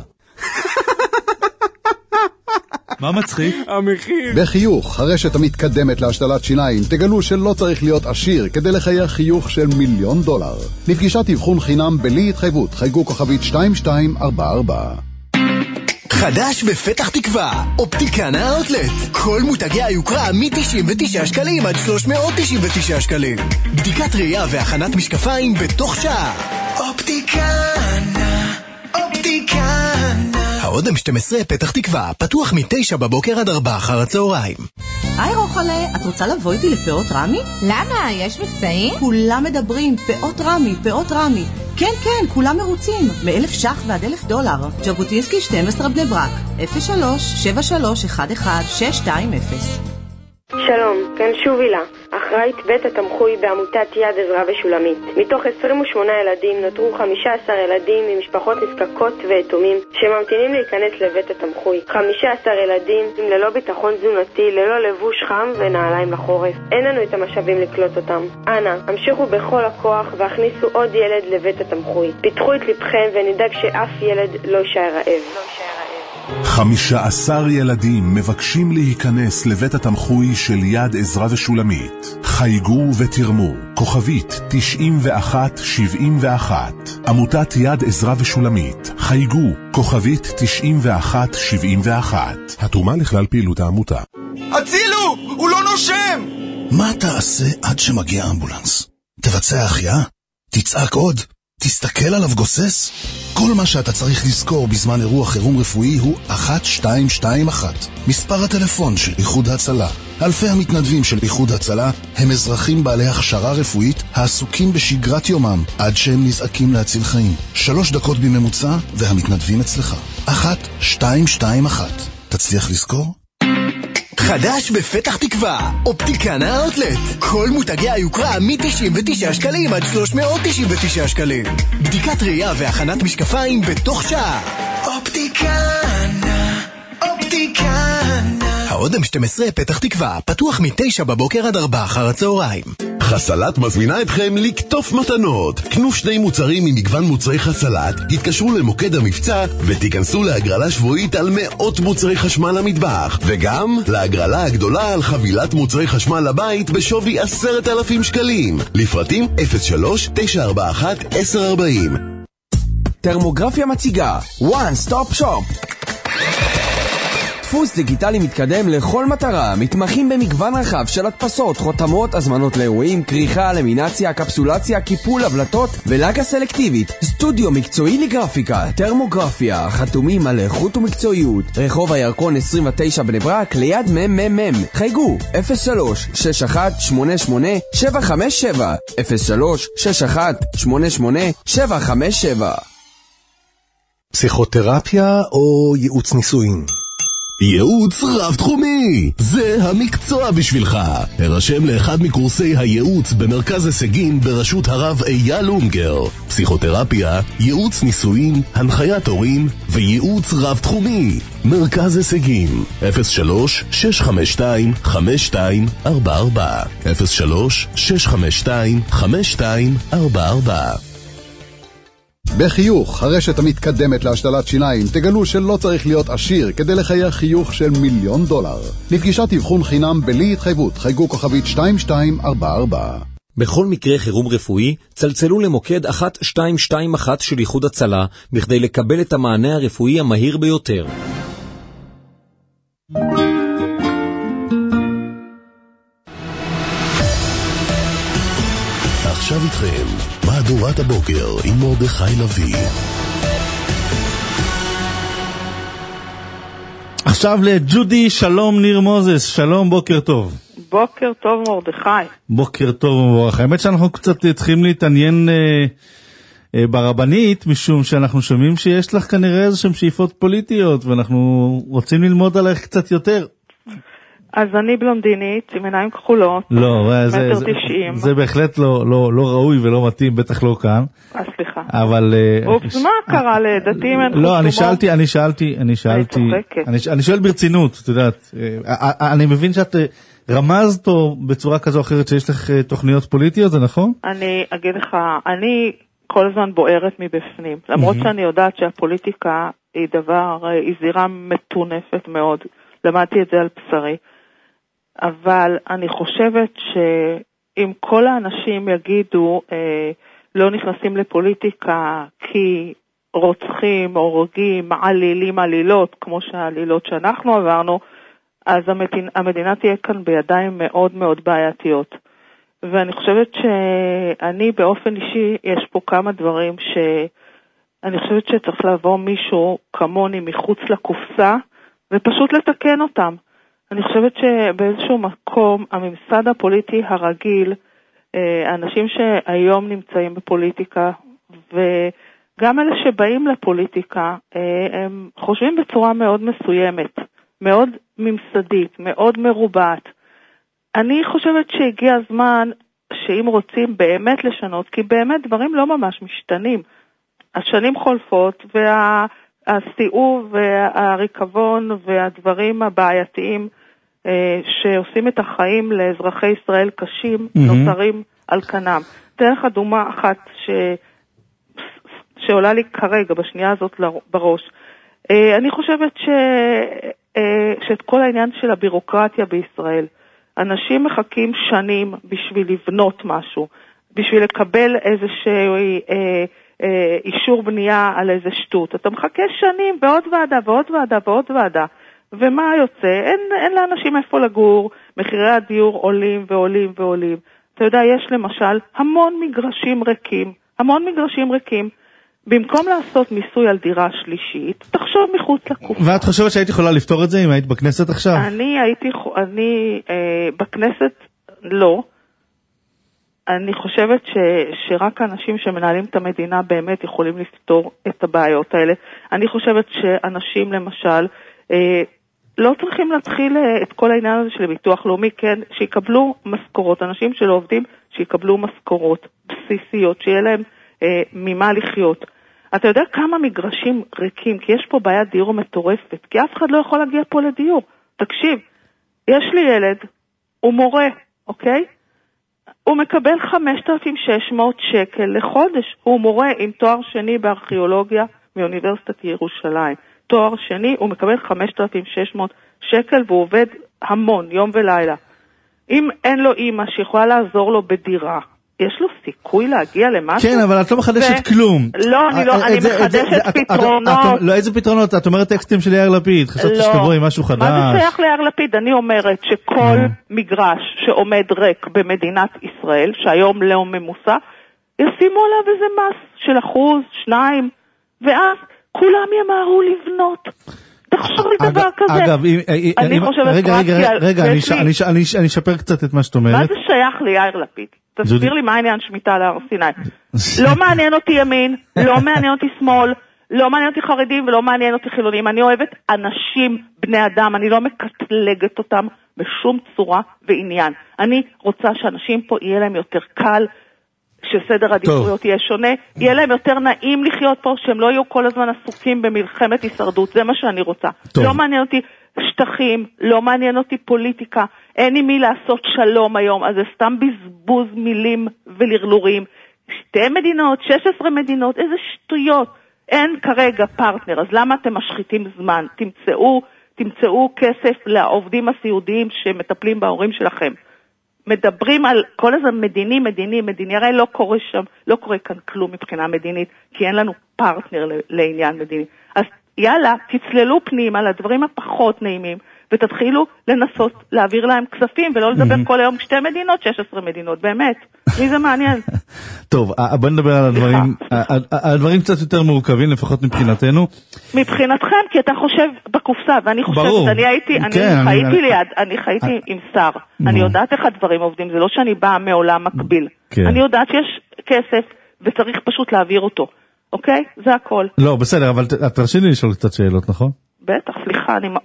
מה מצחיק? המחיר. בחיוך, הרשת המתקדמת להשתלת שיניים, תגלו שלא צריך להיות עשיר כדי לחייך חיוך של מיליון דולר. לפגישת אבחון חינם בלי התחייבות, חייגו כוכבית שתיים שתיים ארבע ארבע. חדש בפתח תקווה, אופטיקן האוטלט. כל מותגי היוקרה מ-תשעים ותשעה שקלים עד שלוש מאות תשעים ותשעה שקלים. בדיקת ראייה והכנת משקפיים בתוך שעה. אופטיקן, אופטיקן. האודם שתים עשרה פתח תקווה, פתוח מתשע בבוקר עד ארבע אחר הצהריים. היי רוחלה, את רוצה לבוא איתי לפאות רמי? למה? יש מבצעים? כולם מדברים, פאות רמי, פאות רמי. כן, כן, כולם מרוצים. מאלף שח ועד אלף דולר. ז'בוטינסקי שתים עשרה בני ברק. אפס שלוש שבע שלוש אחת אחת שש שתיים אפס. שלום, כאן שוב הילה, אחראית בית התמחוי בעמותת יד עזרא ושולמית. מתוך עשרים ושמונה ילדים נותרו חמישה עשר ילדים ממשפחות נזקקות ויתומים שממתינים להיכנס לבית התמחוי. חמישה עשר ילדים ללא ביטחון תזונתי, ללא לבוש חם ונעליים לחורף. אין לנו את המשאבים לקלוט אותם. אנא, המשיכו בכל הכוח והכניסו עוד ילד לבית התמחוי. פיתחו את לבכם ונדאג שאף ילד לא יישאר רעב. לא יישאר רעב. חמישה עשר ילדים מבקשים להיכנס לבית התמחוי של יד עזרא ושולמית. חייגו ותרמו, כוכבית תשעים ואחת שבעים ואחת. עמותת יד עזרא ושולמית. חייגו, כוכבית תשעים ואחת שבעים ואחת. התרומה לכלל פעילות העמותה. הצילו! הוא לא נושם! מה תעשה עד שמגיע אמבולנס? תבצע החייאה? תצעק עוד? תסתכל עליו גוסס? כל מה שאתה צריך לזכור בזמן אירוע חירום רפואי הוא אחת שתיים שתיים אחת. מספר הטלפון של איחוד הצלה. אלפי המתנדבים של איחוד הצלה הם אזרחים בעלי הכשרה רפואית העסוקים בשגרת יומם עד שהם נזעקים להציל חיים. שלוש דקות בממוצע והמתנדבים אצלך. אחת שתיים שתיים אחת. תצליח לזכור? חדש בפתח תקווה, אופטיקנה אאוטלט. כל מותגי היוקרה מ-תשעים ותשעה שקלים עד שלוש מאות תשעים ותשעה שקלים. בדיקת ראייה והכנת משקפיים בתוך שעה. אופטיקנה, אופטיקנה. האודם שתים עשרה פתח תקווה, פתוח מ-תשע בבוקר עד ארבע אחר הצהריים. חסלת מזמינה אתכם לקטוף מתנות. קנו שני מוצרים ממגוון מוצרי חסלת, התקשרו למוקד המבצע ותיכנסו להגרלה שבועית על מאות מוצרי חשמל למטבח, וגם להגרלה הגדולה על חבילת מוצרי חשמל לבית בשווי עשרת אלפים שקלים. לפרטים אפס שלוש תשע ארבע אחת עשר ארבעים. טרמוגרפיה מציגה One Stop Shop, דפוס דיגיטלי מתקדם לכל מטרה, מתמחים במגוון רחב של הדפסות, חותמות, הזמנות לאירועים, כריכה, למינציה, קפסולציה, קיפול, הבלטות ולגה סלקטיבית. סטודיו מקצועי לגרפיקה, טרמוגרפיה, חתומים על איכות ומקצועיות. רחוב הירקון עשרים ותשע בני ברק ליד מממם. חייגו אפס שלוש שש אחת שמונה שמונה שבע חמש שבע אפס שלוש שש אחת שמונה שמונה שבע חמש שבע. פסיכותרפיה או ייעוץ נישואין? ייעוץ רב תחומי, זה המקצוע בשבילך. הרשם לאחד מקורסי הייעוץ במרכז הישגים בראשות הרב אייל אונגר. פסיכותרפיה, ייעוץ נישואין, הנחיית הורים וייעוץ רב תחומי. מרכז הישגים אפס שלוש שש חמש שתיים חמש שתיים ארבע ארבע אפס שלוש שש חמש שתיים חמש שתיים ארבע ארבע. בחיוך, הרשת המתקדמת להשתלת שיניים, תגלו שלא צריך להיות עשיר כדי לחייך חיוך של מיליון דולר. לפגישת אבחון חינם בלי התחייבות, חייגו כוכבית שתיים שתיים ארבע ארבע. בכל מקרה חירום רפואי, צלצלו למוקד אחת שתיים שתיים אחת של איחוד הצלה, בכדי לקבל את המענה הרפואי המהיר ביותר. עכשיו איתכם, מהדורת הבוקר עם מרדכי לוי. עכשיו לג'ודי, שלום ניר מוזס, שלום, בוקר טוב. בוקר טוב מרדכי. בוקר טוב ומבורך. האמת שאנחנו קצת צריכים להתעניין אה, אה, ברבנית, משום שאנחנו שומעים שיש לך כנראה איזשהם שאיפות פוליטיות, ואנחנו רוצים ללמוד עליך קצת יותר. אז אני בלונדינית, עם עיניים כחולות, לא, זה, מטר זה, תשעים. זה בהחלט לא, לא, לא ראוי ולא מתאים, בטח לא כאן. אה, סליחה. אבל... אופס, מה קרה לדתיים אין חוש לא, אני שאלתי, אני שאלתי, אני שאלתי, אני, אני שואל ברצינות, את יודעת, אני מבין שאת רמזת או בצורה כזו או אחרת שיש לך תוכניות פוליטיות, זה נכון? אני אגיד לך, אני כל הזמן בוערת מבפנים, למרות שאני יודעת שהפוליטיקה היא דבר, היא זירה מטונפת מאוד, למדתי את זה על בשרי. אבל אני חושבת שאם כל האנשים יגידו אה, לא נכנסים לפוליטיקה כי רוצחים, הורגים, מעלילים עלילות, כמו שהעלילות שאנחנו עברנו, אז המדינה, המדינה תהיה כאן בידיים מאוד מאוד בעייתיות. ואני חושבת שאני באופן אישי, יש פה כמה דברים שאני חושבת שצריך לעבור מישהו כמוני מחוץ לקופסה, ופשוט לתקן אותם. אני חושבת שבאיזשהו מקום הממסד הפוליטי הרגיל, האנשים שהיום נמצאים בפוליטיקה וגם אלה שבאים לפוליטיקה, הם חושבים בצורה מאוד מסוימת, מאוד ממסדית, מאוד מרובעת. אני חושבת שהגיע הזמן שאם רוצים באמת לשנות, כי באמת דברים לא ממש משתנים. השנים חולפות וה... הסיאוב והריקבון והדברים הבעייתיים אה, שעושים את החיים לאזרחי ישראל קשים, mm-hmm. נותרים על כנם. דרך הדומה אחת ש... שעולה לי כרגע בשנייה הזאת בראש. אה, אני חושבת ש... אה, שאת כל העניין של הבירוקרטיה בישראל, אנשים מחכים שנים בשביל לבנות משהו, בשביל לקבל איזשהו... אה, אישור בנייה על איזה שטות. אתה מחכה שנים ועוד ועדה ועוד ועדה ועוד ועדה. ומה יוצא? אין, אין לאנשים איפה לגור, מחירי הדיור עולים ועולים ועולים. אתה יודע, יש למשל המון מגרשים ריקים, המון מגרשים ריקים. במקום לעשות מיסוי על דירה שלישית, תחשוב מחוץ לקופה. ואת חושבת שהיית יכולה לפתור את זה אם היית בכנסת עכשיו? אני הייתי, אני אה, בכנסת לא. אני חושבת ש, שרק האנשים שמנהלים את המדינה באמת יכולים לפתור את הבעיות האלה. אני חושבת שאנשים למשל, אה, לא צריכים להתחיל את כל העניין הזה של ביטוח לאומי, כן, שיקבלו משכורות, אנשים שלא עובדים, שיקבלו משכורות בסיסיות, שיהיה להם אה, ממה לחיות. אתה יודע כמה מגרשים ריקים, כי יש פה בעיית דיור מטורפת, כי אף אחד לא יכול להגיע פה לדיור. תקשיב, יש לי ילד, הוא מורה, אוקיי? הוא מקבל חמשת אלפים ושש מאות שקל לחודש, הוא מורה עם תואר שני בארכיאולוגיה מאוניברסיטת ירושלים. תואר שני, הוא מקבל חמשת אלפים ושש מאות שקל והוא עובד המון, יום ולילה. אם אין לו אימא שיכולה לעזור לו בדירה, יש לו סיכוי להגיע למשהו? כן, אבל את לא מחדשת כלום. לא, אני לא, אני מחדשת פתרונות. לא, איזה פתרונות? את אומרת טקסטים של יאיר לפיד, חשבתי שתבוא עם משהו חדש. מה זה שייך ליאיר לפיד? אני אומרת שכל מגרש שעומד ריק במדינת ישראל, שהיום לא ממוסה, ישימו עליו איזה מס של אחוז, שניים, ואז כולם ימהרו לבנות. תחשוב לי דבר כזה. אגב, אני חושבת רגע, רגע, רגע, אני אשפר קצת את מה שאת אומרת. מה זה שייך ליאיר לפיד? תסביר לי מה העניין שמיטה להר סיני. לא מעניין אותי ימין, לא מעניין אותי שמאל, לא מעניין אותי חרדים ולא מעניין אותי חילונים. אני אוהבת אנשים, בני אדם, אני לא מקטלגת אותם בשום צורה ועניין. אני רוצה שאנשים פה יהיה להם יותר קל, שסדר עדיפויות יהיה שונה, יהיה להם יותר נעים לחיות פה, שהם לא יהיו כל הזמן עסוקים במלחמת הישרדות, זה מה שאני רוצה. לא מעניין אותי שטחים, לא מעניין אותי פוליטיקה, אין עם מי לעשות שלום היום, אז זה סתם בזבוז מילים ולרלורים. שתי מדינות, שש עשרה מדינות, איזה שטויות. אין כרגע פרטנר, אז למה אתם משחיתים זמן? תמצאו, תמצאו כסף לעובדים הסיעודיים שמטפלים בהורים שלכם. מדברים על כל הזמן מדיני, מדיני, מדיני, הרי לא קורה שם, לא קורה כאן כלום מבחינה מדינית, כי אין לנו פרטנר לעניין מדיני. אז יאללה, תצללו פנים על הדברים הפחות נעימים, ותתחילו לנסות להעביר להם כספים, ולא לדבר כל היום שתי מדינות, שש עשרה מדינות, באמת. מי זה מעניין? טוב, בוא נדבר על הדברים, הדברים קצת יותר מורכבים, לפחות מבחינתנו. מבחינתכם, כי אתה חושב בקופסה, ואני חושבת, אני הייתי, אני חייתי ליד, אני חייתי עם שר, אני יודעת איך הדברים עובדים, זה לא שאני באה מעולם מקביל. אני יודעת שיש כסף, וצריך פשוט להעביר אותו. אוקיי? זה הכל. לא, בסדר, אבל תרשי לי לשאול קצת שאלות, נכון? בטח, סליחה, אני...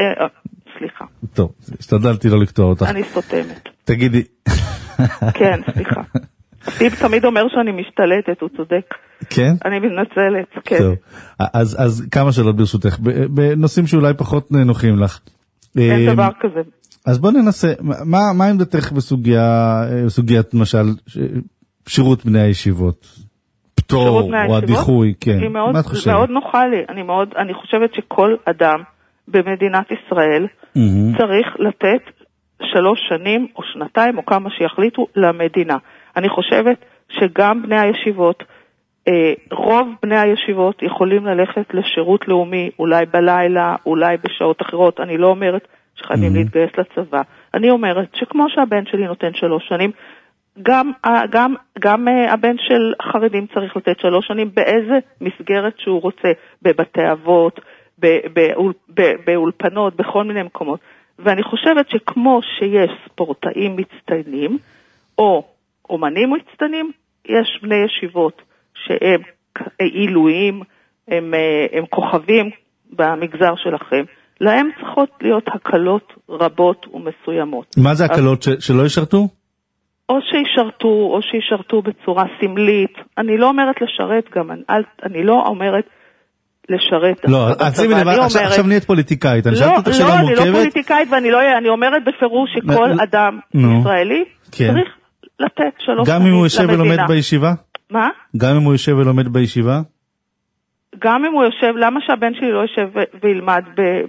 סליחה. טוב, השתדלתי לא לקטוע אותך. אני סותמת. תגידי. כן, סליחה. טיב תמיד אומר שאני משתלטת, הוא צודק. כן? אני מתנצלת, כן. טוב, אז, אז כמה שאלות ברשותך, בנושאים שאולי פחות נוחים לך. אין דבר כזה. אז בוא ננסה, מה, מה עמדתך בסוגיה, סוגיית, למשל, שירות בני הישיבות? פטור או הדיחוי, כן. היא מאוד, מאוד נוחה לי. אני מאוד, אני חושבת שכל אדם במדינת ישראל mm-hmm. צריך לתת שלוש שנים או שנתיים או כמה שיחליטו למדינה. אני חושבת שגם בני הישיבות, אה, רוב בני הישיבות יכולים ללכת לשירות לאומי, אולי בלילה, אולי בשעות אחרות. אני לא אומרת שחייבים mm-hmm. להתגייס לצבא. אני אומרת שכמו שהבן שלי נותן שלוש שנים, גם, גם, גם הבן של חרדים צריך לתת שלוש שנים באיזה מסגרת שהוא רוצה, בבתי אבות, באולפנות, בכל מיני מקומות. ואני חושבת שכמו שיש ספורטאים מצטיינים, או אומנים מצטיינים, יש בני ישיבות שהם עילויים, הם, הם כוכבים במגזר שלכם. להם צריכות להיות הקלות רבות ומסוימות. מה זה הקלות? ש- שלא ישרתו? או שישרתו, או שישרתו בצורה סמלית. אני לא אומרת לשרת גם, אני, אני לא אומרת לשרת. לא, עצמי לבד, עכשיו, עכשיו נהיית פוליטיקאית. אני לא, לא, אני לא פוליטיקאית, ואני לא, אני אומרת בפירוש שכל נ... אדם נו. ישראלי כן. צריך לתת שלוש גם אם הוא יושב ולומד בישיבה? מה? גם אם הוא יושב ולומד בישיבה? גם אם הוא יושב, למה שהבן שלי לא יושב וילמד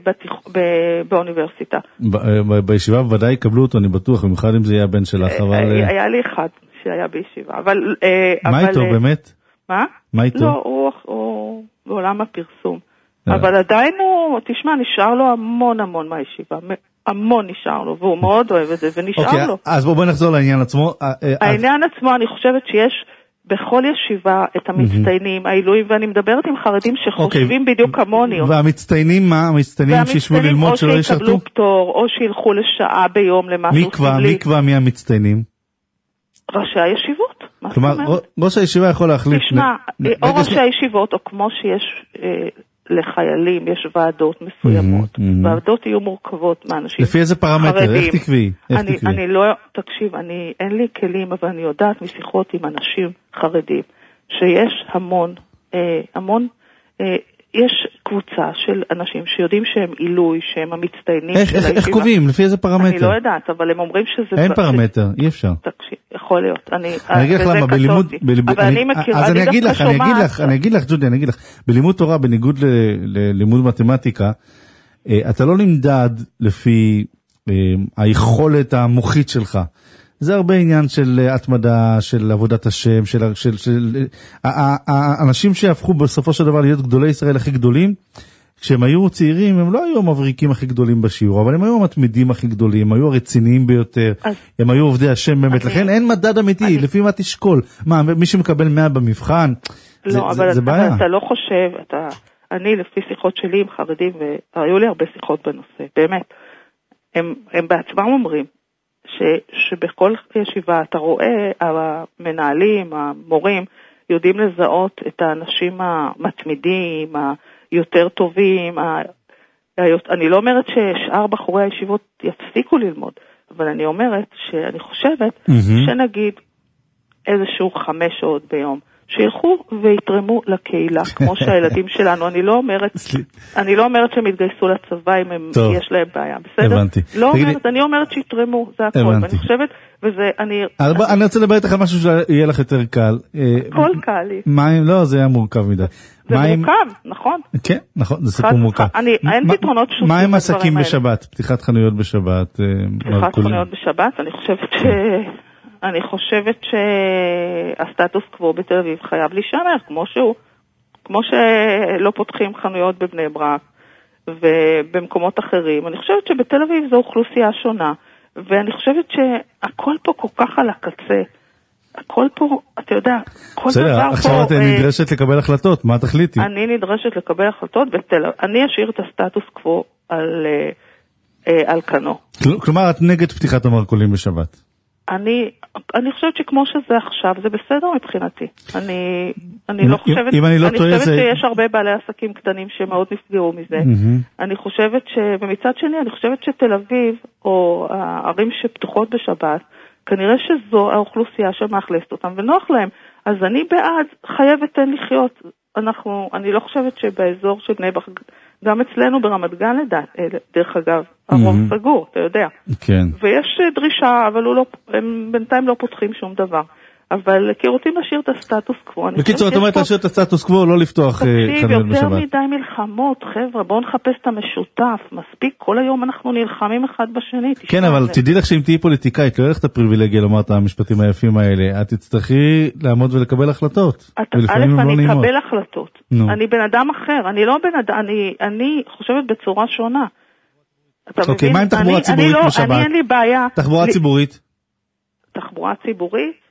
באוניברסיטה? בישיבה בוודאי יקבלו אותו, אני בטוח, במיוחד אם זה יהיה הבן שלך, אבל... היה לי אחד שהיה בישיבה, אבל... מה איתו, באמת? מה? מה איתו? לא, הוא בעולם הפרסום. אבל עדיין הוא, תשמע, נשאר לו המון המון מהישיבה, המון נשאר לו, והוא מאוד אוהב את זה, ונשאר לו. אז בואו נחזור לעניין עצמו. העניין עצמו, אני חושבת שיש... בכל ישיבה את המצטיינים, העילויים, ואני מדברת עם חרדים שחושבים בדיוק כמוני. והמצטיינים מה? המצטיינים שישבו ללמוד שלא ישרתו? או שיקבלו פטור, או שילכו לשעה ביום למשהו סמלי. מי קבע מי המצטיינים? ראשי הישיבות. כלומר, ראש הישיבה יכול להחליט... תשמע, או ראשי הישיבות, או כמו שיש לחיילים יש ועדות מסוימות. ועדות יהיו מורכבות מאנשים לפי איזה פרמטר? איך תקווי? אני, אני לא, תקשיב, אני, אין לי כלים, אבל אני יודעת משיחות עם אנשים חרדים, שיש המון, אה, המון, אה, יש קבוצה של אנשים שיודעים שהם עילוי, שהם המצטיינים איך, של איך, הישיבה. איך קובעים? לפי איזה פרמטר? אני לא יודעת, אבל הם אומרים שזה... אין פרמטר, אי אפשר. תקשיב, יכול להיות. אני, אני אגיד לך למה, בלימוד... אבל אני מכירה, אז אני אגיד לך, אני אגיד לך, אני אגיד לך, ג'ודי, אני אגיד לך, בלימוד תורה, בניגוד ללימוד מתמטיקה, אתה לא נמדד לפי היכולת המוחית שלך. זה הרבה עניין של התמדה, של עבודת השם, של, של, של, האנשים שהפכו בסופו של דבר להיות גדולי ישראל הכי גדולים, כשהם היו צעירים, הם לא היו המבריקים הכי גדולים בשיעור, אבל הם היו המתמידים הכי גדולים, הם היו הרציניים ביותר, הם היו עובדי השם באמת, לכן אין מדד אמיתי, לפי מה תשקול. מה, מי שמקבל מאה במבחן, לא, אבל אתה לא חושב, אני לפי שיחות שלי עם חרדים, והיו לי הרבה שיחות בנושא, באמת, הם בעצמם אומרים, ש, שבכל ישיבה אתה רואה, המנהלים, המורים, יודעים לזהות את האנשים המתמידים, היותר טובים. ה... אני לא אומרת ששאר בחורי הישיבות יפסיקו ללמוד, אבל אני אומרת שאני חושבת mm-hmm. שנגיד איזשהו חמש שעות ביום, שילכו ויתרמו לקהילה, כמו שהילדים שלנו. אני לא אומרת, אני לא אומרת שהם יתגייסו לצבא אם הם, יש להם בעיה, בסדר? הבנתי. לא אומרת, אני אומרת שיתרמו, זה הכל. ואני חושבת, וזה, אני... אני רוצה לדבר איתך משהו שיהיה לך יותר קל. הכל קל לי. מים, לא, זה היה מורכב מדי. זה מורכב, נכון. כן, נכון, זה סיפור מורכב. אין פתרונות פשוטים. מה עם עסקים בשבת? פתיחת חנויות בשבת? פתיחת חנויות בשבת, אני חושבת ש... אני חושבת שהסטטוס קוו בתל אביב חייב להישמר, כמו שהוא, כמו שלא פותחים חנויות בבני ברק ובמקומות אחרים. אני חושבת שבתל אביב זו אוכלוסייה שונה, ואני חושבת שהכל פה כל כך על הקצה. הכל פה, אתה יודע, כל דבר פה... עכשיו את נדרשת לקבל החלטות, מה תחליטי? אני נדרשת לקבל החלטות בתל אביב. אני אשאיר את הסטטוס קוו על, על כנו. כלומר, את נגד פתיחת המרכולים בשבת? אני, אני חושבת שכמו שזה עכשיו, זה בסדר מבחינתי. אני, אני לא חושבת, אם אני לא אני טועה, חושבת זה... שיש הרבה בעלי עסקים קטנים שמאוד נפגעו מזה. Mm-hmm. אני חושבת ש... ומצד שני, אני חושבת שתל אביב, או הערים שפתוחות בשבת, כנראה שזו האוכלוסייה שמאכלסת אותם, ונוח להם. אז אני בעד, חייבת אין לחיות. אנחנו, אני לא חושבת שבאזור של בני ברק, גם אצלנו ברמת גן, דרך אגב, הרוב mm-hmm. סגור, אתה יודע. כן. ויש דרישה, אבל לא, הם בינתיים לא פותחים שום דבר. אבל כי רוצים להשאיר את הסטטוס קוו. בקיצור, את אומרת להשאיר את הסטטוס קוו, לא לפתוח חנויות בשבת. יותר מדי מלחמות, חבר'ה, בואו נחפש את המשותף. מספיק, כל היום אנחנו נלחמים אחד בשני. כן, אבל תדעי לך שאם תהיי פוליטיקאית, לא יהיה לך את הפריבילגיה לומר את המשפטים היפים האלה. את תצטרכי לעמוד ולקבל החלטות. א', אני אקבל החלטות. אני בן אדם אחר, אני לא בן אדם, אני חושבת בצורה שונה. אוקיי, מה עם תחבורה ציבורית בשבת? אני אין לי בעיה. תחבורה ציבורית? תחבורה ציבורית?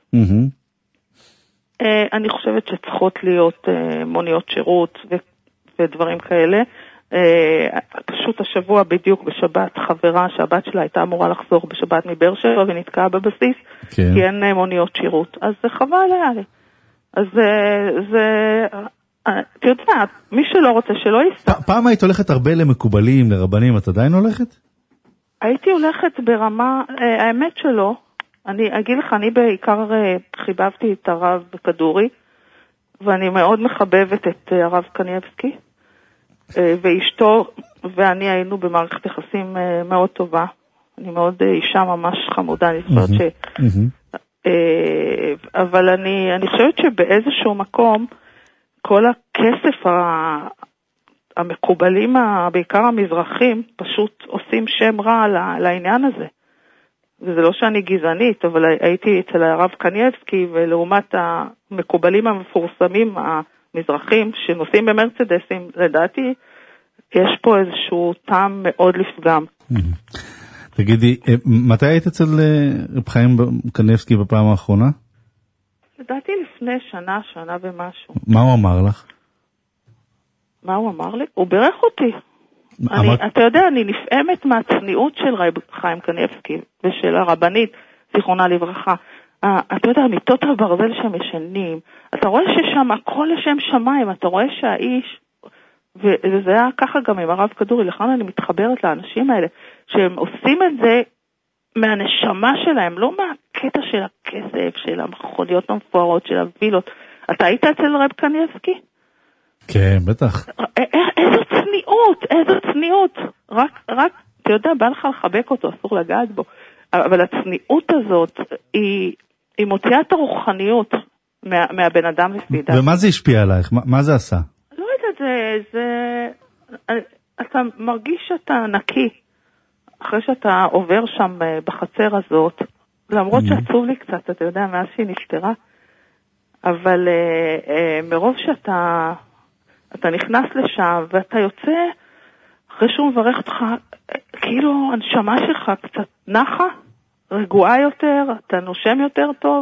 אני חושבת שצריכות להיות מוניות שירות ודברים כאלה. פשוט השבוע בדיוק בשבת חברה שהבת שלה הייתה אמורה לחזור בשבת מבאר שבע ונתקעה בבסיס כי אין מוניות שירות. אז זה חבל היה לי. אז זה... אתה יודע, מי שלא רוצה שלא ייסע. פעם היית הולכת הרבה למקובלים, לרבנים, את עדיין הולכת? הייתי הולכת ברמה, האמת שלא. אני אגיד לך, אני בעיקר חיבבתי את הרב כדורי, ואני מאוד מחבבת את הרב קניאבסקי, ואשתו ואני היינו במערכת יחסים מאוד טובה. אני מאוד אישה ממש חמודה, אני חושבת ש... אבל אני, אני חושבת שבאיזשהו מקום, כל הכסף המקובלים, בעיקר המזרחים, פשוט עושים שם רע לעניין הזה. וזה לא שאני גזענית, אבל הייתי אצל הרב קניאבסקי, ולעומת המקובלים המפורסמים, המזרחים, שנוסעים במרצדסים, לדעתי, יש פה איזשהו טעם מאוד לפגם. תגידי, מתי היית אצל רב חיים קניאבסקי בפעם האחרונה? לדעתי לפני שנה, שנה ומשהו. מה הוא אמר לך? מה הוא אמר לי? הוא בירך אותי. אני, אתה יודע, אני נפעמת מהצניעות של רב חיים קניאבסקי ושל הרבנית, זיכרונה לברכה. אתה יודע, מיטות הברזל שם ישנים, אתה רואה ששם הכל לשם שמיים, אתה רואה שהאיש, וזה היה ככה גם עם הרב כדורי, לכן אני מתחברת לאנשים האלה, שהם עושים את זה מהנשמה שלהם, לא מהקטע של הכסף, של המכוניות המפוארות, של הווילות. אתה היית אצל רב קניאבסקי? כן, בטח. איזו צניעות, איזו צניעות. רק, רק, אתה יודע, בא לך לחבק אותו, אסור לגעת בו. אבל הצניעות הזאת, היא, היא מוציאה את הרוחניות מה, מהבן אדם לפי דעתי. ומה זה השפיע עלייך? מה, מה זה עשה? לא יודעת, זה, זה, אתה מרגיש שאתה נקי. אחרי שאתה עובר שם בחצר הזאת, למרות שעצוב לי קצת, אתה יודע, מאז שהיא נפטרה, אבל אה, אה, מרוב שאתה אתה נכנס לשם, ואתה יוצא, אחרי שהוא מברך אותך, כאילו הנשמה שלך קצת נחה, רגועה יותר, אתה נושם יותר טוב,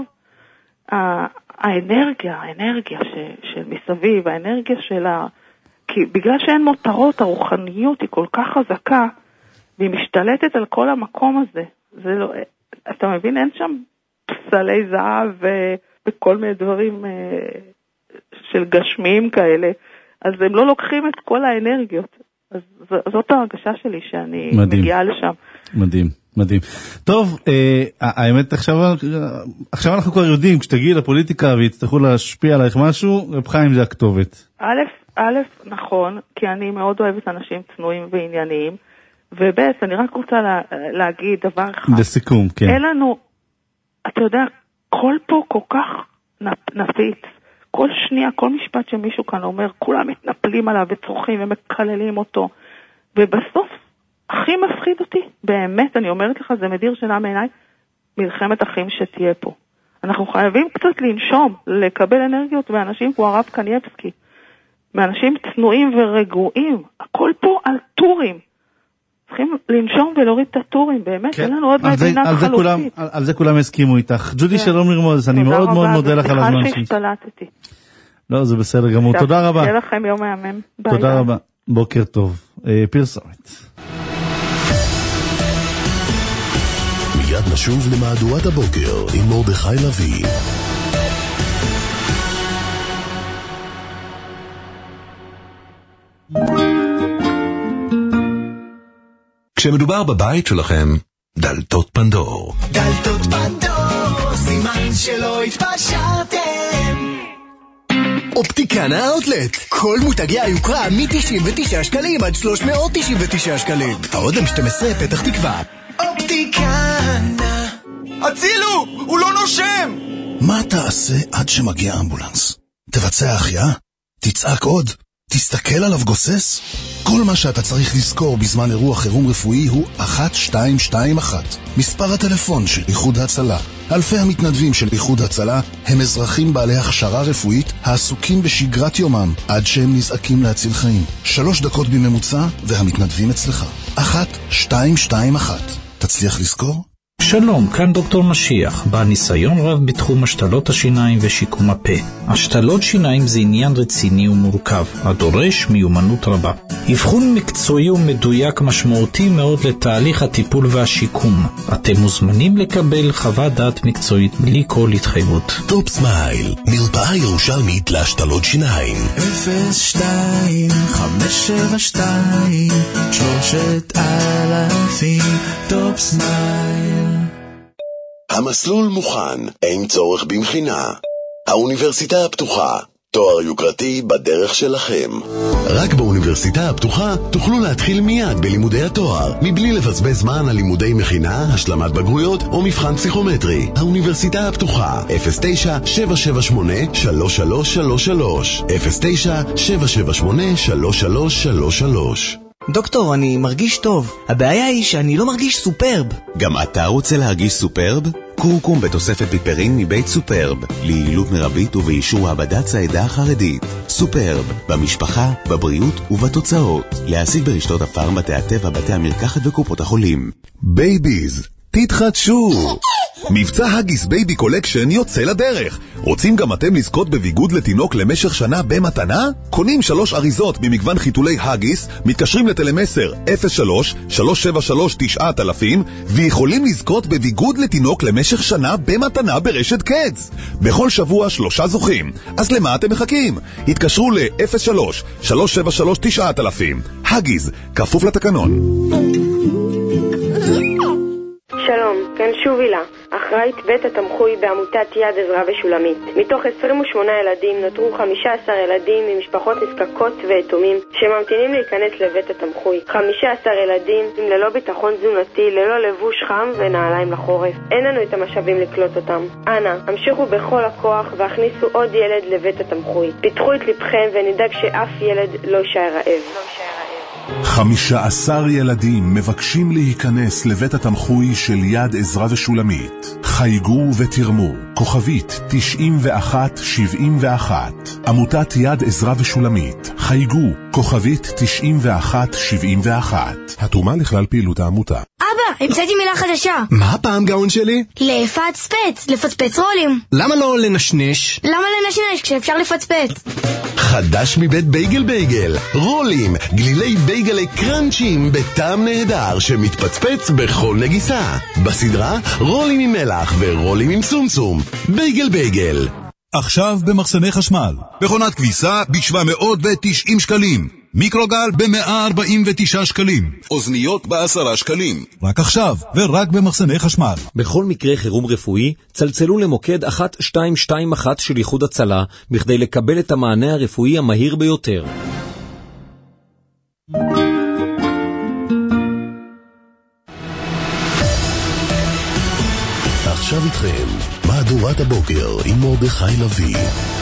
האנרגיה, האנרגיה ש, של מסביב, האנרגיה של ה... כי בגלל שאין מותרות, הרוחניות היא כל כך חזקה, והיא משתלטת על כל המקום הזה. זה לא, אתה מבין, אין שם פסלי זהב ו, וכל מיני דברים של גשמיים כאלה, אז הם לא לוקחים את כל האנרגיות. אז זאת ההרגשה שלי שאני מדהים. מגיעה לשם. מדהים, מדהים. טוב, אה, האמת עכשיו, עכשיו אנחנו כבר יודעים, כשתגיעי לפוליטיקה ויצטרכו להשפיע עלייך משהו, רב חיים זה הכתובת. א', א', נכון, כי אני מאוד אוהבת אנשים צנועים וענייניים, וב' אני רק רוצה לה, להגיד דבר אחד. לסיכום, כן. אין לנו, אתה יודע, כל פה כל כך נפיץ, כל שנייה, כל משפט שמישהו כאן אומר, כולם מתנפלים עליו וצורכים ומקללים אותו, ובסוף, הכי מפחיד אותי, באמת, אני אומרת לך, זה מדיר שינה מעיניי, מלחמת אחים שתהיה פה. אנחנו חייבים קצת לנשום, לקבל אנרגיות מאנשים כמו הרב קניאבסקי, מאנשים צנועים ורגועים, הכל פה על טורים. צריכים לנשום ולהוריד את הטורים, באמת, אין לנו עוד מדינה חלוצית. על זה כולם הסכימו איתך. ג'ודי שלום לרמוז, אני מאוד מאוד מודה לך על הזמן. תודה רבה, שהשתלטתי. לא, זה בסדר גמור, תודה רבה. שיהיה לכם יום מהמם. תודה רבה, בוקר טוב. פרסומת. מיד נשוב למהדורת הבוקר עם מרדכי לוי. כשמדובר בבית שלכם, דלתות פנדור. דלתות פנדור, סימן שלא התפשרתם. אופטיקן האוטלט, כל מותגי היוקרה מ-תשעים ותשעה שקלים עד שלוש מאות תשעים ותשעה שקלים. העוד אם שתים עשרה פתח תקווה. אופטיקן, הצילו, הוא לא נושם. מה תעשה עד שמגיע אמבולנס? תבצע החייאה? תצעק עוד? תסתכל עליו גוסס? כל מה שאתה צריך לזכור בזמן אירוע חירום רפואי הוא אחת שתיים שתיים אחת. מספר הטלפון של איחוד הצלה. אלפי המתנדבים של איחוד הצלה הם אזרחים בעלי הכשרה רפואית העסוקים בשגרת יומם עד שהם נזעקים להציל חיים. שלוש דקות בממוצע והמתנדבים אצלך. אחת שתיים שתיים אחת. תצליח לזכור? שלום, כאן דוקטור משיח, בעל ניסיון רב בתחום השתלות השיניים ושיקום הפה. השתלות שיניים זה עניין רציני ומורכב, הדורש מיומנות רבה. אבחון מקצועי ומדויק משמעותי מאוד לתהליך הטיפול והשיקום. אתם מוזמנים לקבל חוות דעת מקצועית בלי כל התחייבות. טופ סמייל, מרפאה ירושלמית להשתלות שיניים. אפס שתיים חמש שבע שתיים שלושת אלפים טופ סמייל. המסלול מוכן, אין צורך במכינה. האוניברסיטה הפתוחה, תואר יוקרתי בדרך שלכם. רק באוניברסיטה הפתוחה תוכלו להתחיל מיד בלימודי התואר, מבלי לבזבז זמן על לימודי מכינה, השלמת בגרויות או מבחן פסיכומטרי. האוניברסיטה הפתוחה, אפס תשע שבע שבע שמונה שלוש שלוש שלוש שלוש, אפס תשע שבע שבע שמונה שלוש שלוש שלוש שלוש. דוקטור, אני מרגיש טוב. הבעיה היא שאני לא מרגיש סופרב. גם אתה רוצה להרגיש סופרב? קורקום בתוספת פיפרין מבית סופרב, ליעילות מרבית ובאישור מעבדת העדה החרדית. סופרב, במשפחה, בבריאות ובתוצאות. להשיג ברשתות הפארם, בתי הטבע, בתי המרקחת וקופות החולים. בייביז, תתחדשו. מבצע הגיס בייבי קולקשן יוצא לדרך. רוצים גם אתם לזכות בביגוד לתינוק למשך שנה במתנה? קונים שלוש אריזות ממגוון חיתולי הגיס, מתקשרים לטלמסר אפס שלוש שלוש שבע שלוש תשע אלפים ויכולים לזכות בביגוד לתינוק למשך שנה במתנה ברשת קדס. בכל שבוע שלושה זוכים. אז למה אתם מחכים? התקשרו ל-אפס שלוש שלוש שבע שלוש תשע אלפים. הגיס, כפוף לתקנון. שלום, כאן שוב הילה, אחראית בית התמחוי בעמותת יד עזרא ושולמית. מתוך עשרים ושמונה ילדים נותרו חמישה עשר ילדים ממשפחות נזקקות ויתומים שממתינים להיכנס לבית התמחוי. חמישה עשר ילדים עם ללא ביטחון תזונתי, ללא לבוש חם ונעליים לחורף. אין לנו את המשאבים לקלוט אותם. אנא, המשיכו בכל הכוח והכניסו עוד ילד לבית התמחוי. פיתחו את לבכם ונדאג שאף ילד לא יישאר רעב. לא יישאר רעב. חמישה עשר ילדים מבקשים להיכנס לבית התמחוי של יד עזרא ושולמית. חייגו ותרמו, כוכבית תשעים ואחת שבעים ואחת. עמותת יד עזרא ושולמית. חייגו, כוכבית תשעים ואחת שבעים ואחת. התרומה לכלל פעילות העמותה. אבא, המצאתי מילה חדשה. מה הפעם גאון שלי? לפצפץ, לפצפץ רולים. למה לא לנשנש? למה לנשנש כשאפשר לפצפץ? חדש מבית בייגל בייגל, רולים, גלילי בייגלי קרנצ'ים בטעם נהדר שמתפצפץ בכל נגיסה. בסדרה רולים עם מלח ורולים עם סומסום. בייגל בייגל. עכשיו במחסני חשמל, מכונת כביסה ב-שבע מאות ותשעים שקלים, מיקרוגל ב-מאה ארבעים ותשעה שקלים, אוזניות ב-עשרה שקלים. רק עכשיו ורק במחסני חשמל. בכל מקרה חירום רפואי, צלצלו למוקד אחת שתיים שתיים אחת של איחוד הצלה בכדי לקבל את המענה הרפואי המהיר ביותר. עכשיו איתכם, מהדורת הבוקר עם מרדכי לוי.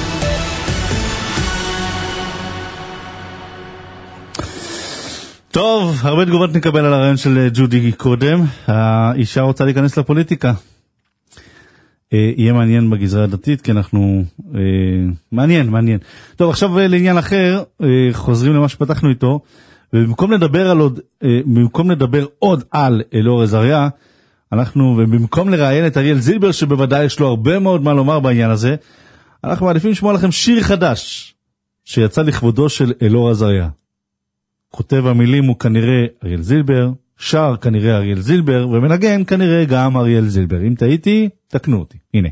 טוב, הרבה תגובות נקבל על הרעיון של ג'ודי קודם. האישה רוצה להיכנס לפוליטיקה. יהיה מעניין בגזרה הדתית, כי אנחנו... מעניין, מעניין. טוב, עכשיו לעניין אחר, חוזרים למה שפתחנו איתו, ובמקום לדבר על עוד, במקום לדבר עוד על אלאור עזריה, אנחנו, ובמקום לראיין את אריאל זילבר, שבוודאי יש לו הרבה מאוד מה לומר בעניין הזה, אנחנו מעדיפים לשמוע לכם שיר חדש, שיצא לכבודו של אלאור עזריה. כותב המילים הוא כנראה אריאל זילבר, שר כנראה אריאל זילבר, ומנגן כנראה גם אריאל זילבר. אם טעיתי, תקנו אותי. הנה.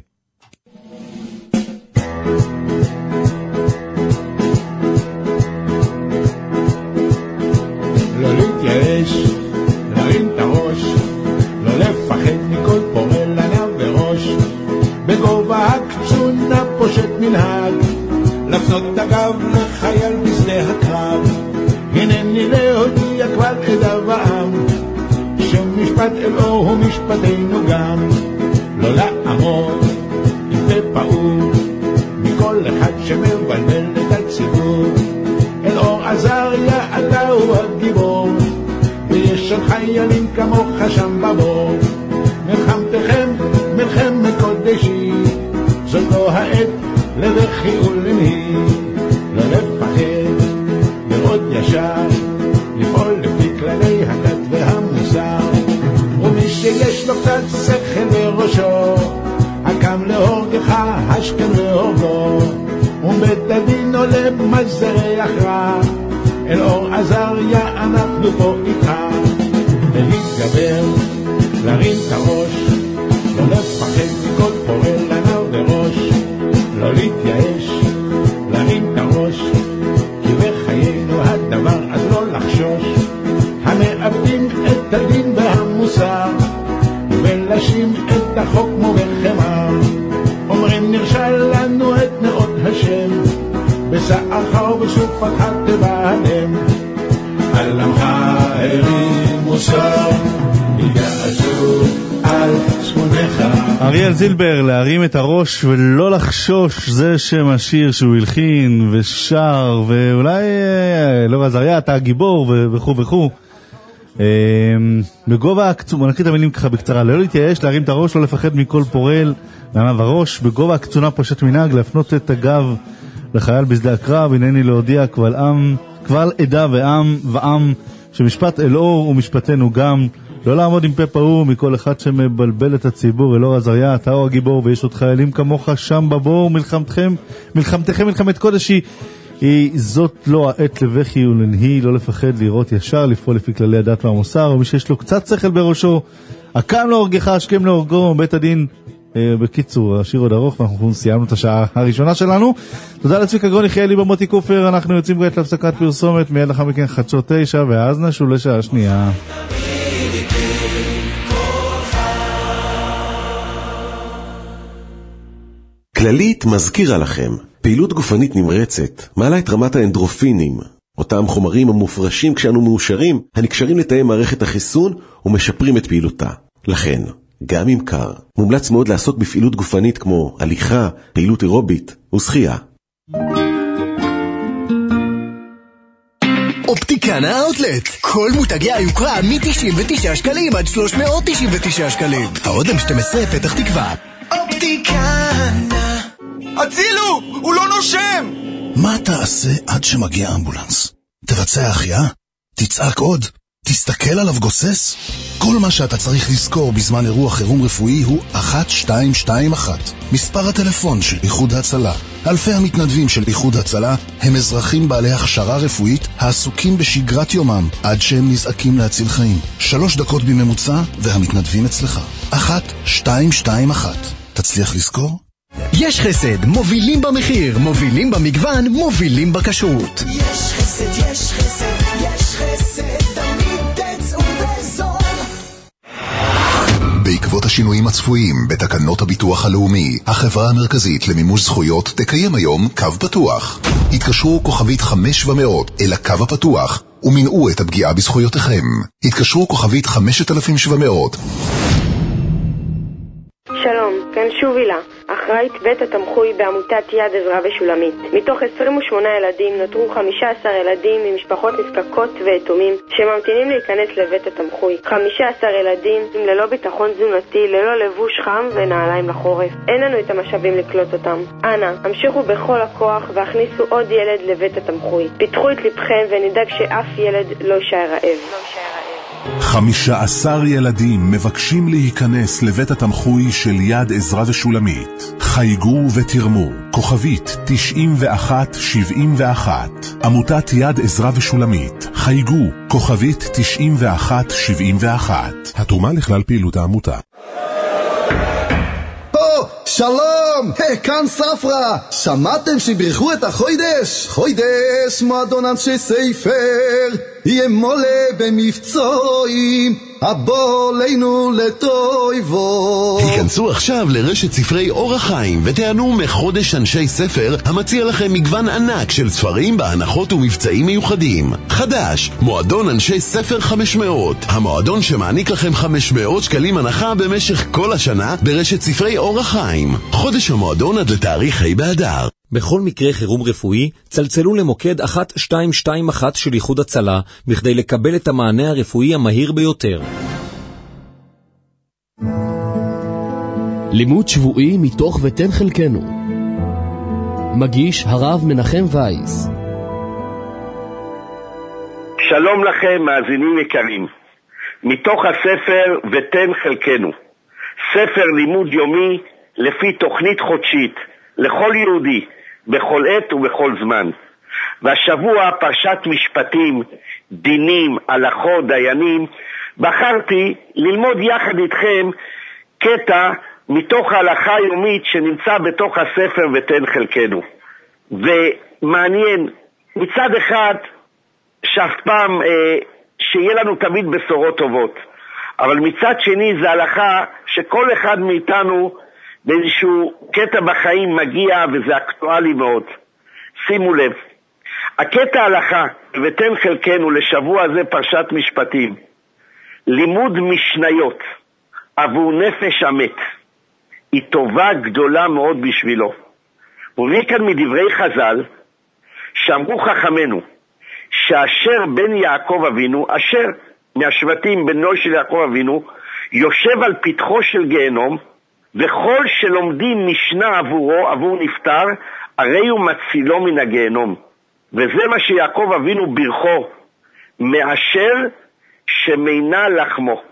לא להתייאש, להרים את הראש, לא לפחד מכל פורל עליו וראש, בגובה הקצונה פושט מנהג, לפנות את הגב לחייל בשדה הקרב, הנני להודיע כבר עדה ועם, שמשפט אלאור הוא משפטנו גם, לא לעמוד עם פה פעור, מכל אחד שמבלבל את הציבור, אלאור עזריה אתה הוא הגיבור, ויש עוד חיילים כמוך שם בבור, מלחמתכם מלחמת קודשי, זאת לא העת לבכי ולנהי, לא לפחד מאוד ישר, לפעול לפי כללי הדת והמוסר, ומי שיש לו קצת שכל בראשו, הקם להורגך השכם להורגו, ובית הדין עולה מזרי הכרע, אלאור עזריה אנחנו פה איתך, להתגבר, להרים את הראש, לא לפחד מכל פורל עליו וראש, לא להתייאש, להרים את הראש, כי בחיינו הדבר אז לא לחשוש, המאבדים את הדין והמוסר, ולשים את החוק כמו בחמר, אומרים נרשל לנו את נאות השם, בסעך ובסופך תבעלם, על עמך הרים מוסר, יגעשו על צפונך. אריאל זילבר, להרים את הראש ולא לחשוש, זה שם השיר שהוא הלחין ושר, ואולי אלאור עזריה אתה הגיבור וכו' וכו'. בגובה הקצונה, נקריא את המילים ככה בקצרה, לא להתייאש, להרים את הראש, לא לפחד מכל פורל לעמב הראש, בגובה הקצונה פושט מנהג, להפנות את הגב לחייל בשדה הקרב, הנני להודיע קבל עם, קבל עדה ועם ועם, שמשפט אלאור ומשפטנו גם, לא לעמוד עם פה פעור מכל אחד שמבלבל את הציבור. אלאור עזריה, אתה הוא הגיבור, ויש עוד חיילים כמוך שם בבור. מלחמתכם, מלחמתכם מלחמת קודש היא, היא זאת לא העת לבכי ולנהי, לא לפחד, לראות ישר, לפעול לפי כללי הדת והמוסר, ומי שיש לו קצת שכל בראשו, הקם להורגך, השכם להורגו, בית הדין. בקיצור, השיר עוד ארוך, ואנחנו סיימנו את השעה הראשונה שלנו. תודה לצביקה גרוני, חיילי במוטי קופר. אנחנו יוצאים כעת להפסקת פרסומת, מיד לאחר מכן חדשות תשע, ואז נשוב לשעה שנייה. כללית מזכירה לכם, פעילות גופנית נמרצת מעלה את רמת האנדרופינים, אותם חומרים המופרשים כשאנו מאושרים, הנקשרים לתאי מערכת החיסון ומשפרים את פעילותה. לכן, גם אם קר, מומלץ מאוד לעסוק בפעילות גופנית כמו הליכה, פעילות אירובית ושחייה. אופטיקנה אאוטלט, כל מותגי היוקרה מ-תשעים ותשעה שקלים עד שלוש מאות תשעים ותשעה שקלים. העוד אם שתים עשרה פתח תקווה. אופטיקנה, הצילו, הוא לא נושם. מה תעשה עד שמגיע אמבולנס? תבצע החייאה? תצעק עוד? תסתכל עליו גוסס? כל מה שאתה צריך לזכור בזמן אירוע חירום רפואי הוא אחת שתיים שתיים אחת. מספר הטלפון של איחוד הצלה. אלפי המתנדבים של איחוד הצלה הם אזרחים בעלי הכשרה רפואית העסוקים בשגרת יומם עד שהם נזעקים להציל חיים. שלוש דקות בממוצע והמתנדבים אצלך. אחת שתיים שתיים אחת. תצליח לזכור? יש חסד, מובילים במחיר, מובילים במגוון, מובילים בכשרות. יש חסד, יש חסד, יש חסד, תמיד תצאו בזול. בעקבות השינויים הצפויים בתקנות הביטוח הלאומי, החברה המרכזית למימוש זכויות תקיים היום קו פתוח. התקשרו כוכבית חמש ומאות אל הקו הפתוח ומנעו את הפגיעה בזכויותיכם. התקשרו כוכבית חמשת אלפים שבע מאות. שלום, כאן שוב הילה, אחראית בית התמחוי בעמותת יד עזרא ושולמית. מתוך עשרים ושמונה ילדים נותרו חמישה עשר ילדים ממשפחות נזקקות ויתומים שממתינים להיכנס לבית התמחוי. חמישה עשר ילדים ללא ביטחון תזונתי, ללא לבוש חם ונעליים לחורף. אין לנו את המשאבים לקלוט אותם. אנא, המשיכו בכל הכוח והכניסו עוד ילד לבית התמחוי. פיתחו את לבכם ונדאג שאף ילד לא יישאר רעב. לא יישאר רעב. חמישה עשר ילדים מבקשים להיכנס לבית התמחוי של יד עזרא ושולמית. חייגו ותרמו, כוכבית תשעים ואחת שבעים ואחת. עמותת יד עזרא ושולמית. חייגו, כוכבית תשעים ואחת שבעים ואחת. התרומה לכלל פעילות העמותה. שלום, hey, כאן ספרה. שמעתם שברכו את החוידש? חוידש, מועדון אנשי ספר, יהיה מולה במבצועים, הבוא לנו לטויבו. היכנסו עכשיו לרשת ספרי אור החיים ותענו מחודש אנשי ספר המציע לכם מגוון ענק של ספרים בהנחות ומבצעים מיוחדים. חדש, מועדון אנשי ספר חמש מאות, המועדון שמעניק לכם חמש מאות שקלים הנחה במשך כל השנה ברשת ספרי אור החיים. חודש המועדון עד לתאריך ה' באדר. בכל מקרה חירום רפואי, צלצלו למוקד אחת שתיים שתיים אחת של איחוד הצלה, בכדי לקבל את המענה הרפואי המהיר ביותר. לימוד שבועי מתוך ותן חלקנו. מגיש הרב מנחם וייס. שלום לכם מאזינים יקרים. מתוך הספר ותן חלקנו. ספר לימוד יומי לפי תוכנית חודשית לכל יהודי. בכל עת ובכל זמן. והשבוע פרשת משפטים, דינים, הלכות, דיינים, בחרתי ללמוד יחד איתכם קטע מתוך ההלכה היומית שנמצא בתוך הספר ותן חלקנו. ומעניין, מצד אחד שאף פעם אה, שיהיה לנו תמיד בשורות טובות, אבל מצד שני זה הלכה שכל אחד מאיתנו באיזשהו קטע בחיים מגיע וזה אקטואלי מאוד. שימו לב, הקטע הלכה ותן חלקנו לשבוע הזה פרשת משפטים, לימוד משניות עבור נפש המת, היא טובה גדולה מאוד בשבילו. וביא כאן מדברי חז"ל שאמרו חכמנו שאשר בן יעקב אבינו, אשר מהשבטים בנו של יעקב אבינו, יושב על פתחו של גיהנום, וכל שלומדים משנה עבורו, עבור נפטר, הרי הוא מצילו מן הגיהנום. וזה מה שיעקב אבינו ברכו, מאשר שמינה לחמו.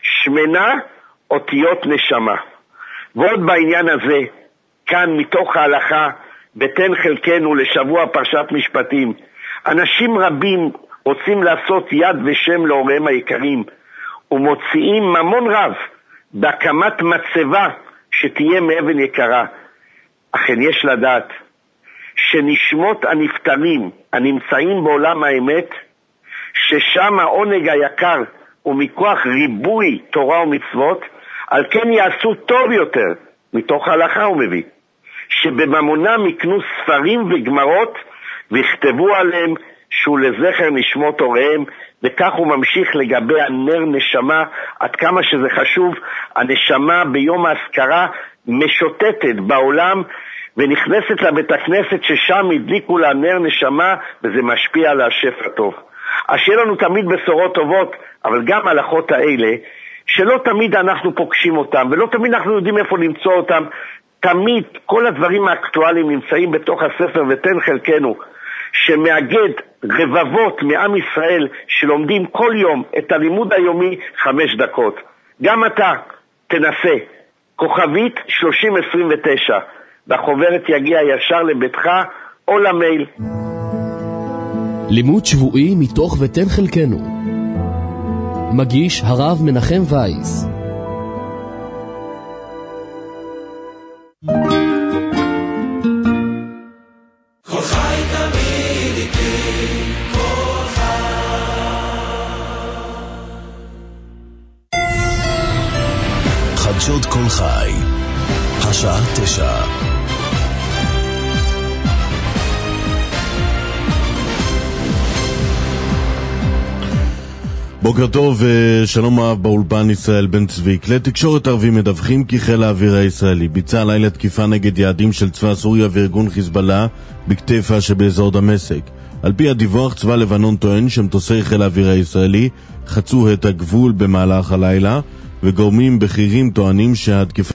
שמנה אותיות נשמה. ועוד בעניין הזה, כאן מתוך ההלכה, בתן חלקנו לשבוע פרשת משפטים, אנשים רבים רוצים לעשות יד ושם להוריהם היקרים, ומוציאים ממון רב בהקמת מצבה שתהיה מאבן יקרה. אכן יש לדעת שנשמות הנפטרים הנמצאים בעולם האמת, ששם העונג היקר ומכוח ריבוי תורה ומצוות, על כן יעשו טוב יותר. מתוך ההלכה הוא מביא שבממונם יקנו ספרים וגמרות ויכתבו עליהם שהוא לזכר נשמות הוריהם, וכך הוא ממשיך לגבי הנר נשמה, עד כמה שזה חשוב. הנשמה ביום ההזכרה משוטטת בעולם ונכנסת לבית הכנסת ששם הדליקו לה נר נשמה, וזה משפיע על השפע טוב. אז שיהיה לנו תמיד בשורות טובות, אבל גם הלכות האלה שלא תמיד אנחנו פוגשים אותם ולא תמיד אנחנו יודעים איפה למצוא אותם. תמיד כל הדברים האקטואליים נמצאים בתוך הספר ותן חלקנו, שמאגד רבבות מעם ישראל שלומדים כל יום את הלימוד היומי חמש דקות. גם אתה תנסה כוכבית שלושים עשרים ותשע, והחוברת יגיע ישר לביתך או למייל. לימוד שבועי מתוך ותן חלקנו, מגיש הרב מנחם וייס. חדשות כל חי, השעה תשע. בוקר טוב, שלום רב באולפן ישראל בן צבי. כלי תקשורת ערבים מדווחים כי חיל האוויר הישראלי ביצע לילה תקיפה נגד יעדים של צבא סוריה וארגון חיזבאללה בכתיפה שבאזור דמשק. על פי הדיווח, צבא לבנון טוען שמטוסי חיל האוויר הישראלי חצו את הגבול במהלך הלילה, וגורמים בכירים טוענים שהתקיפה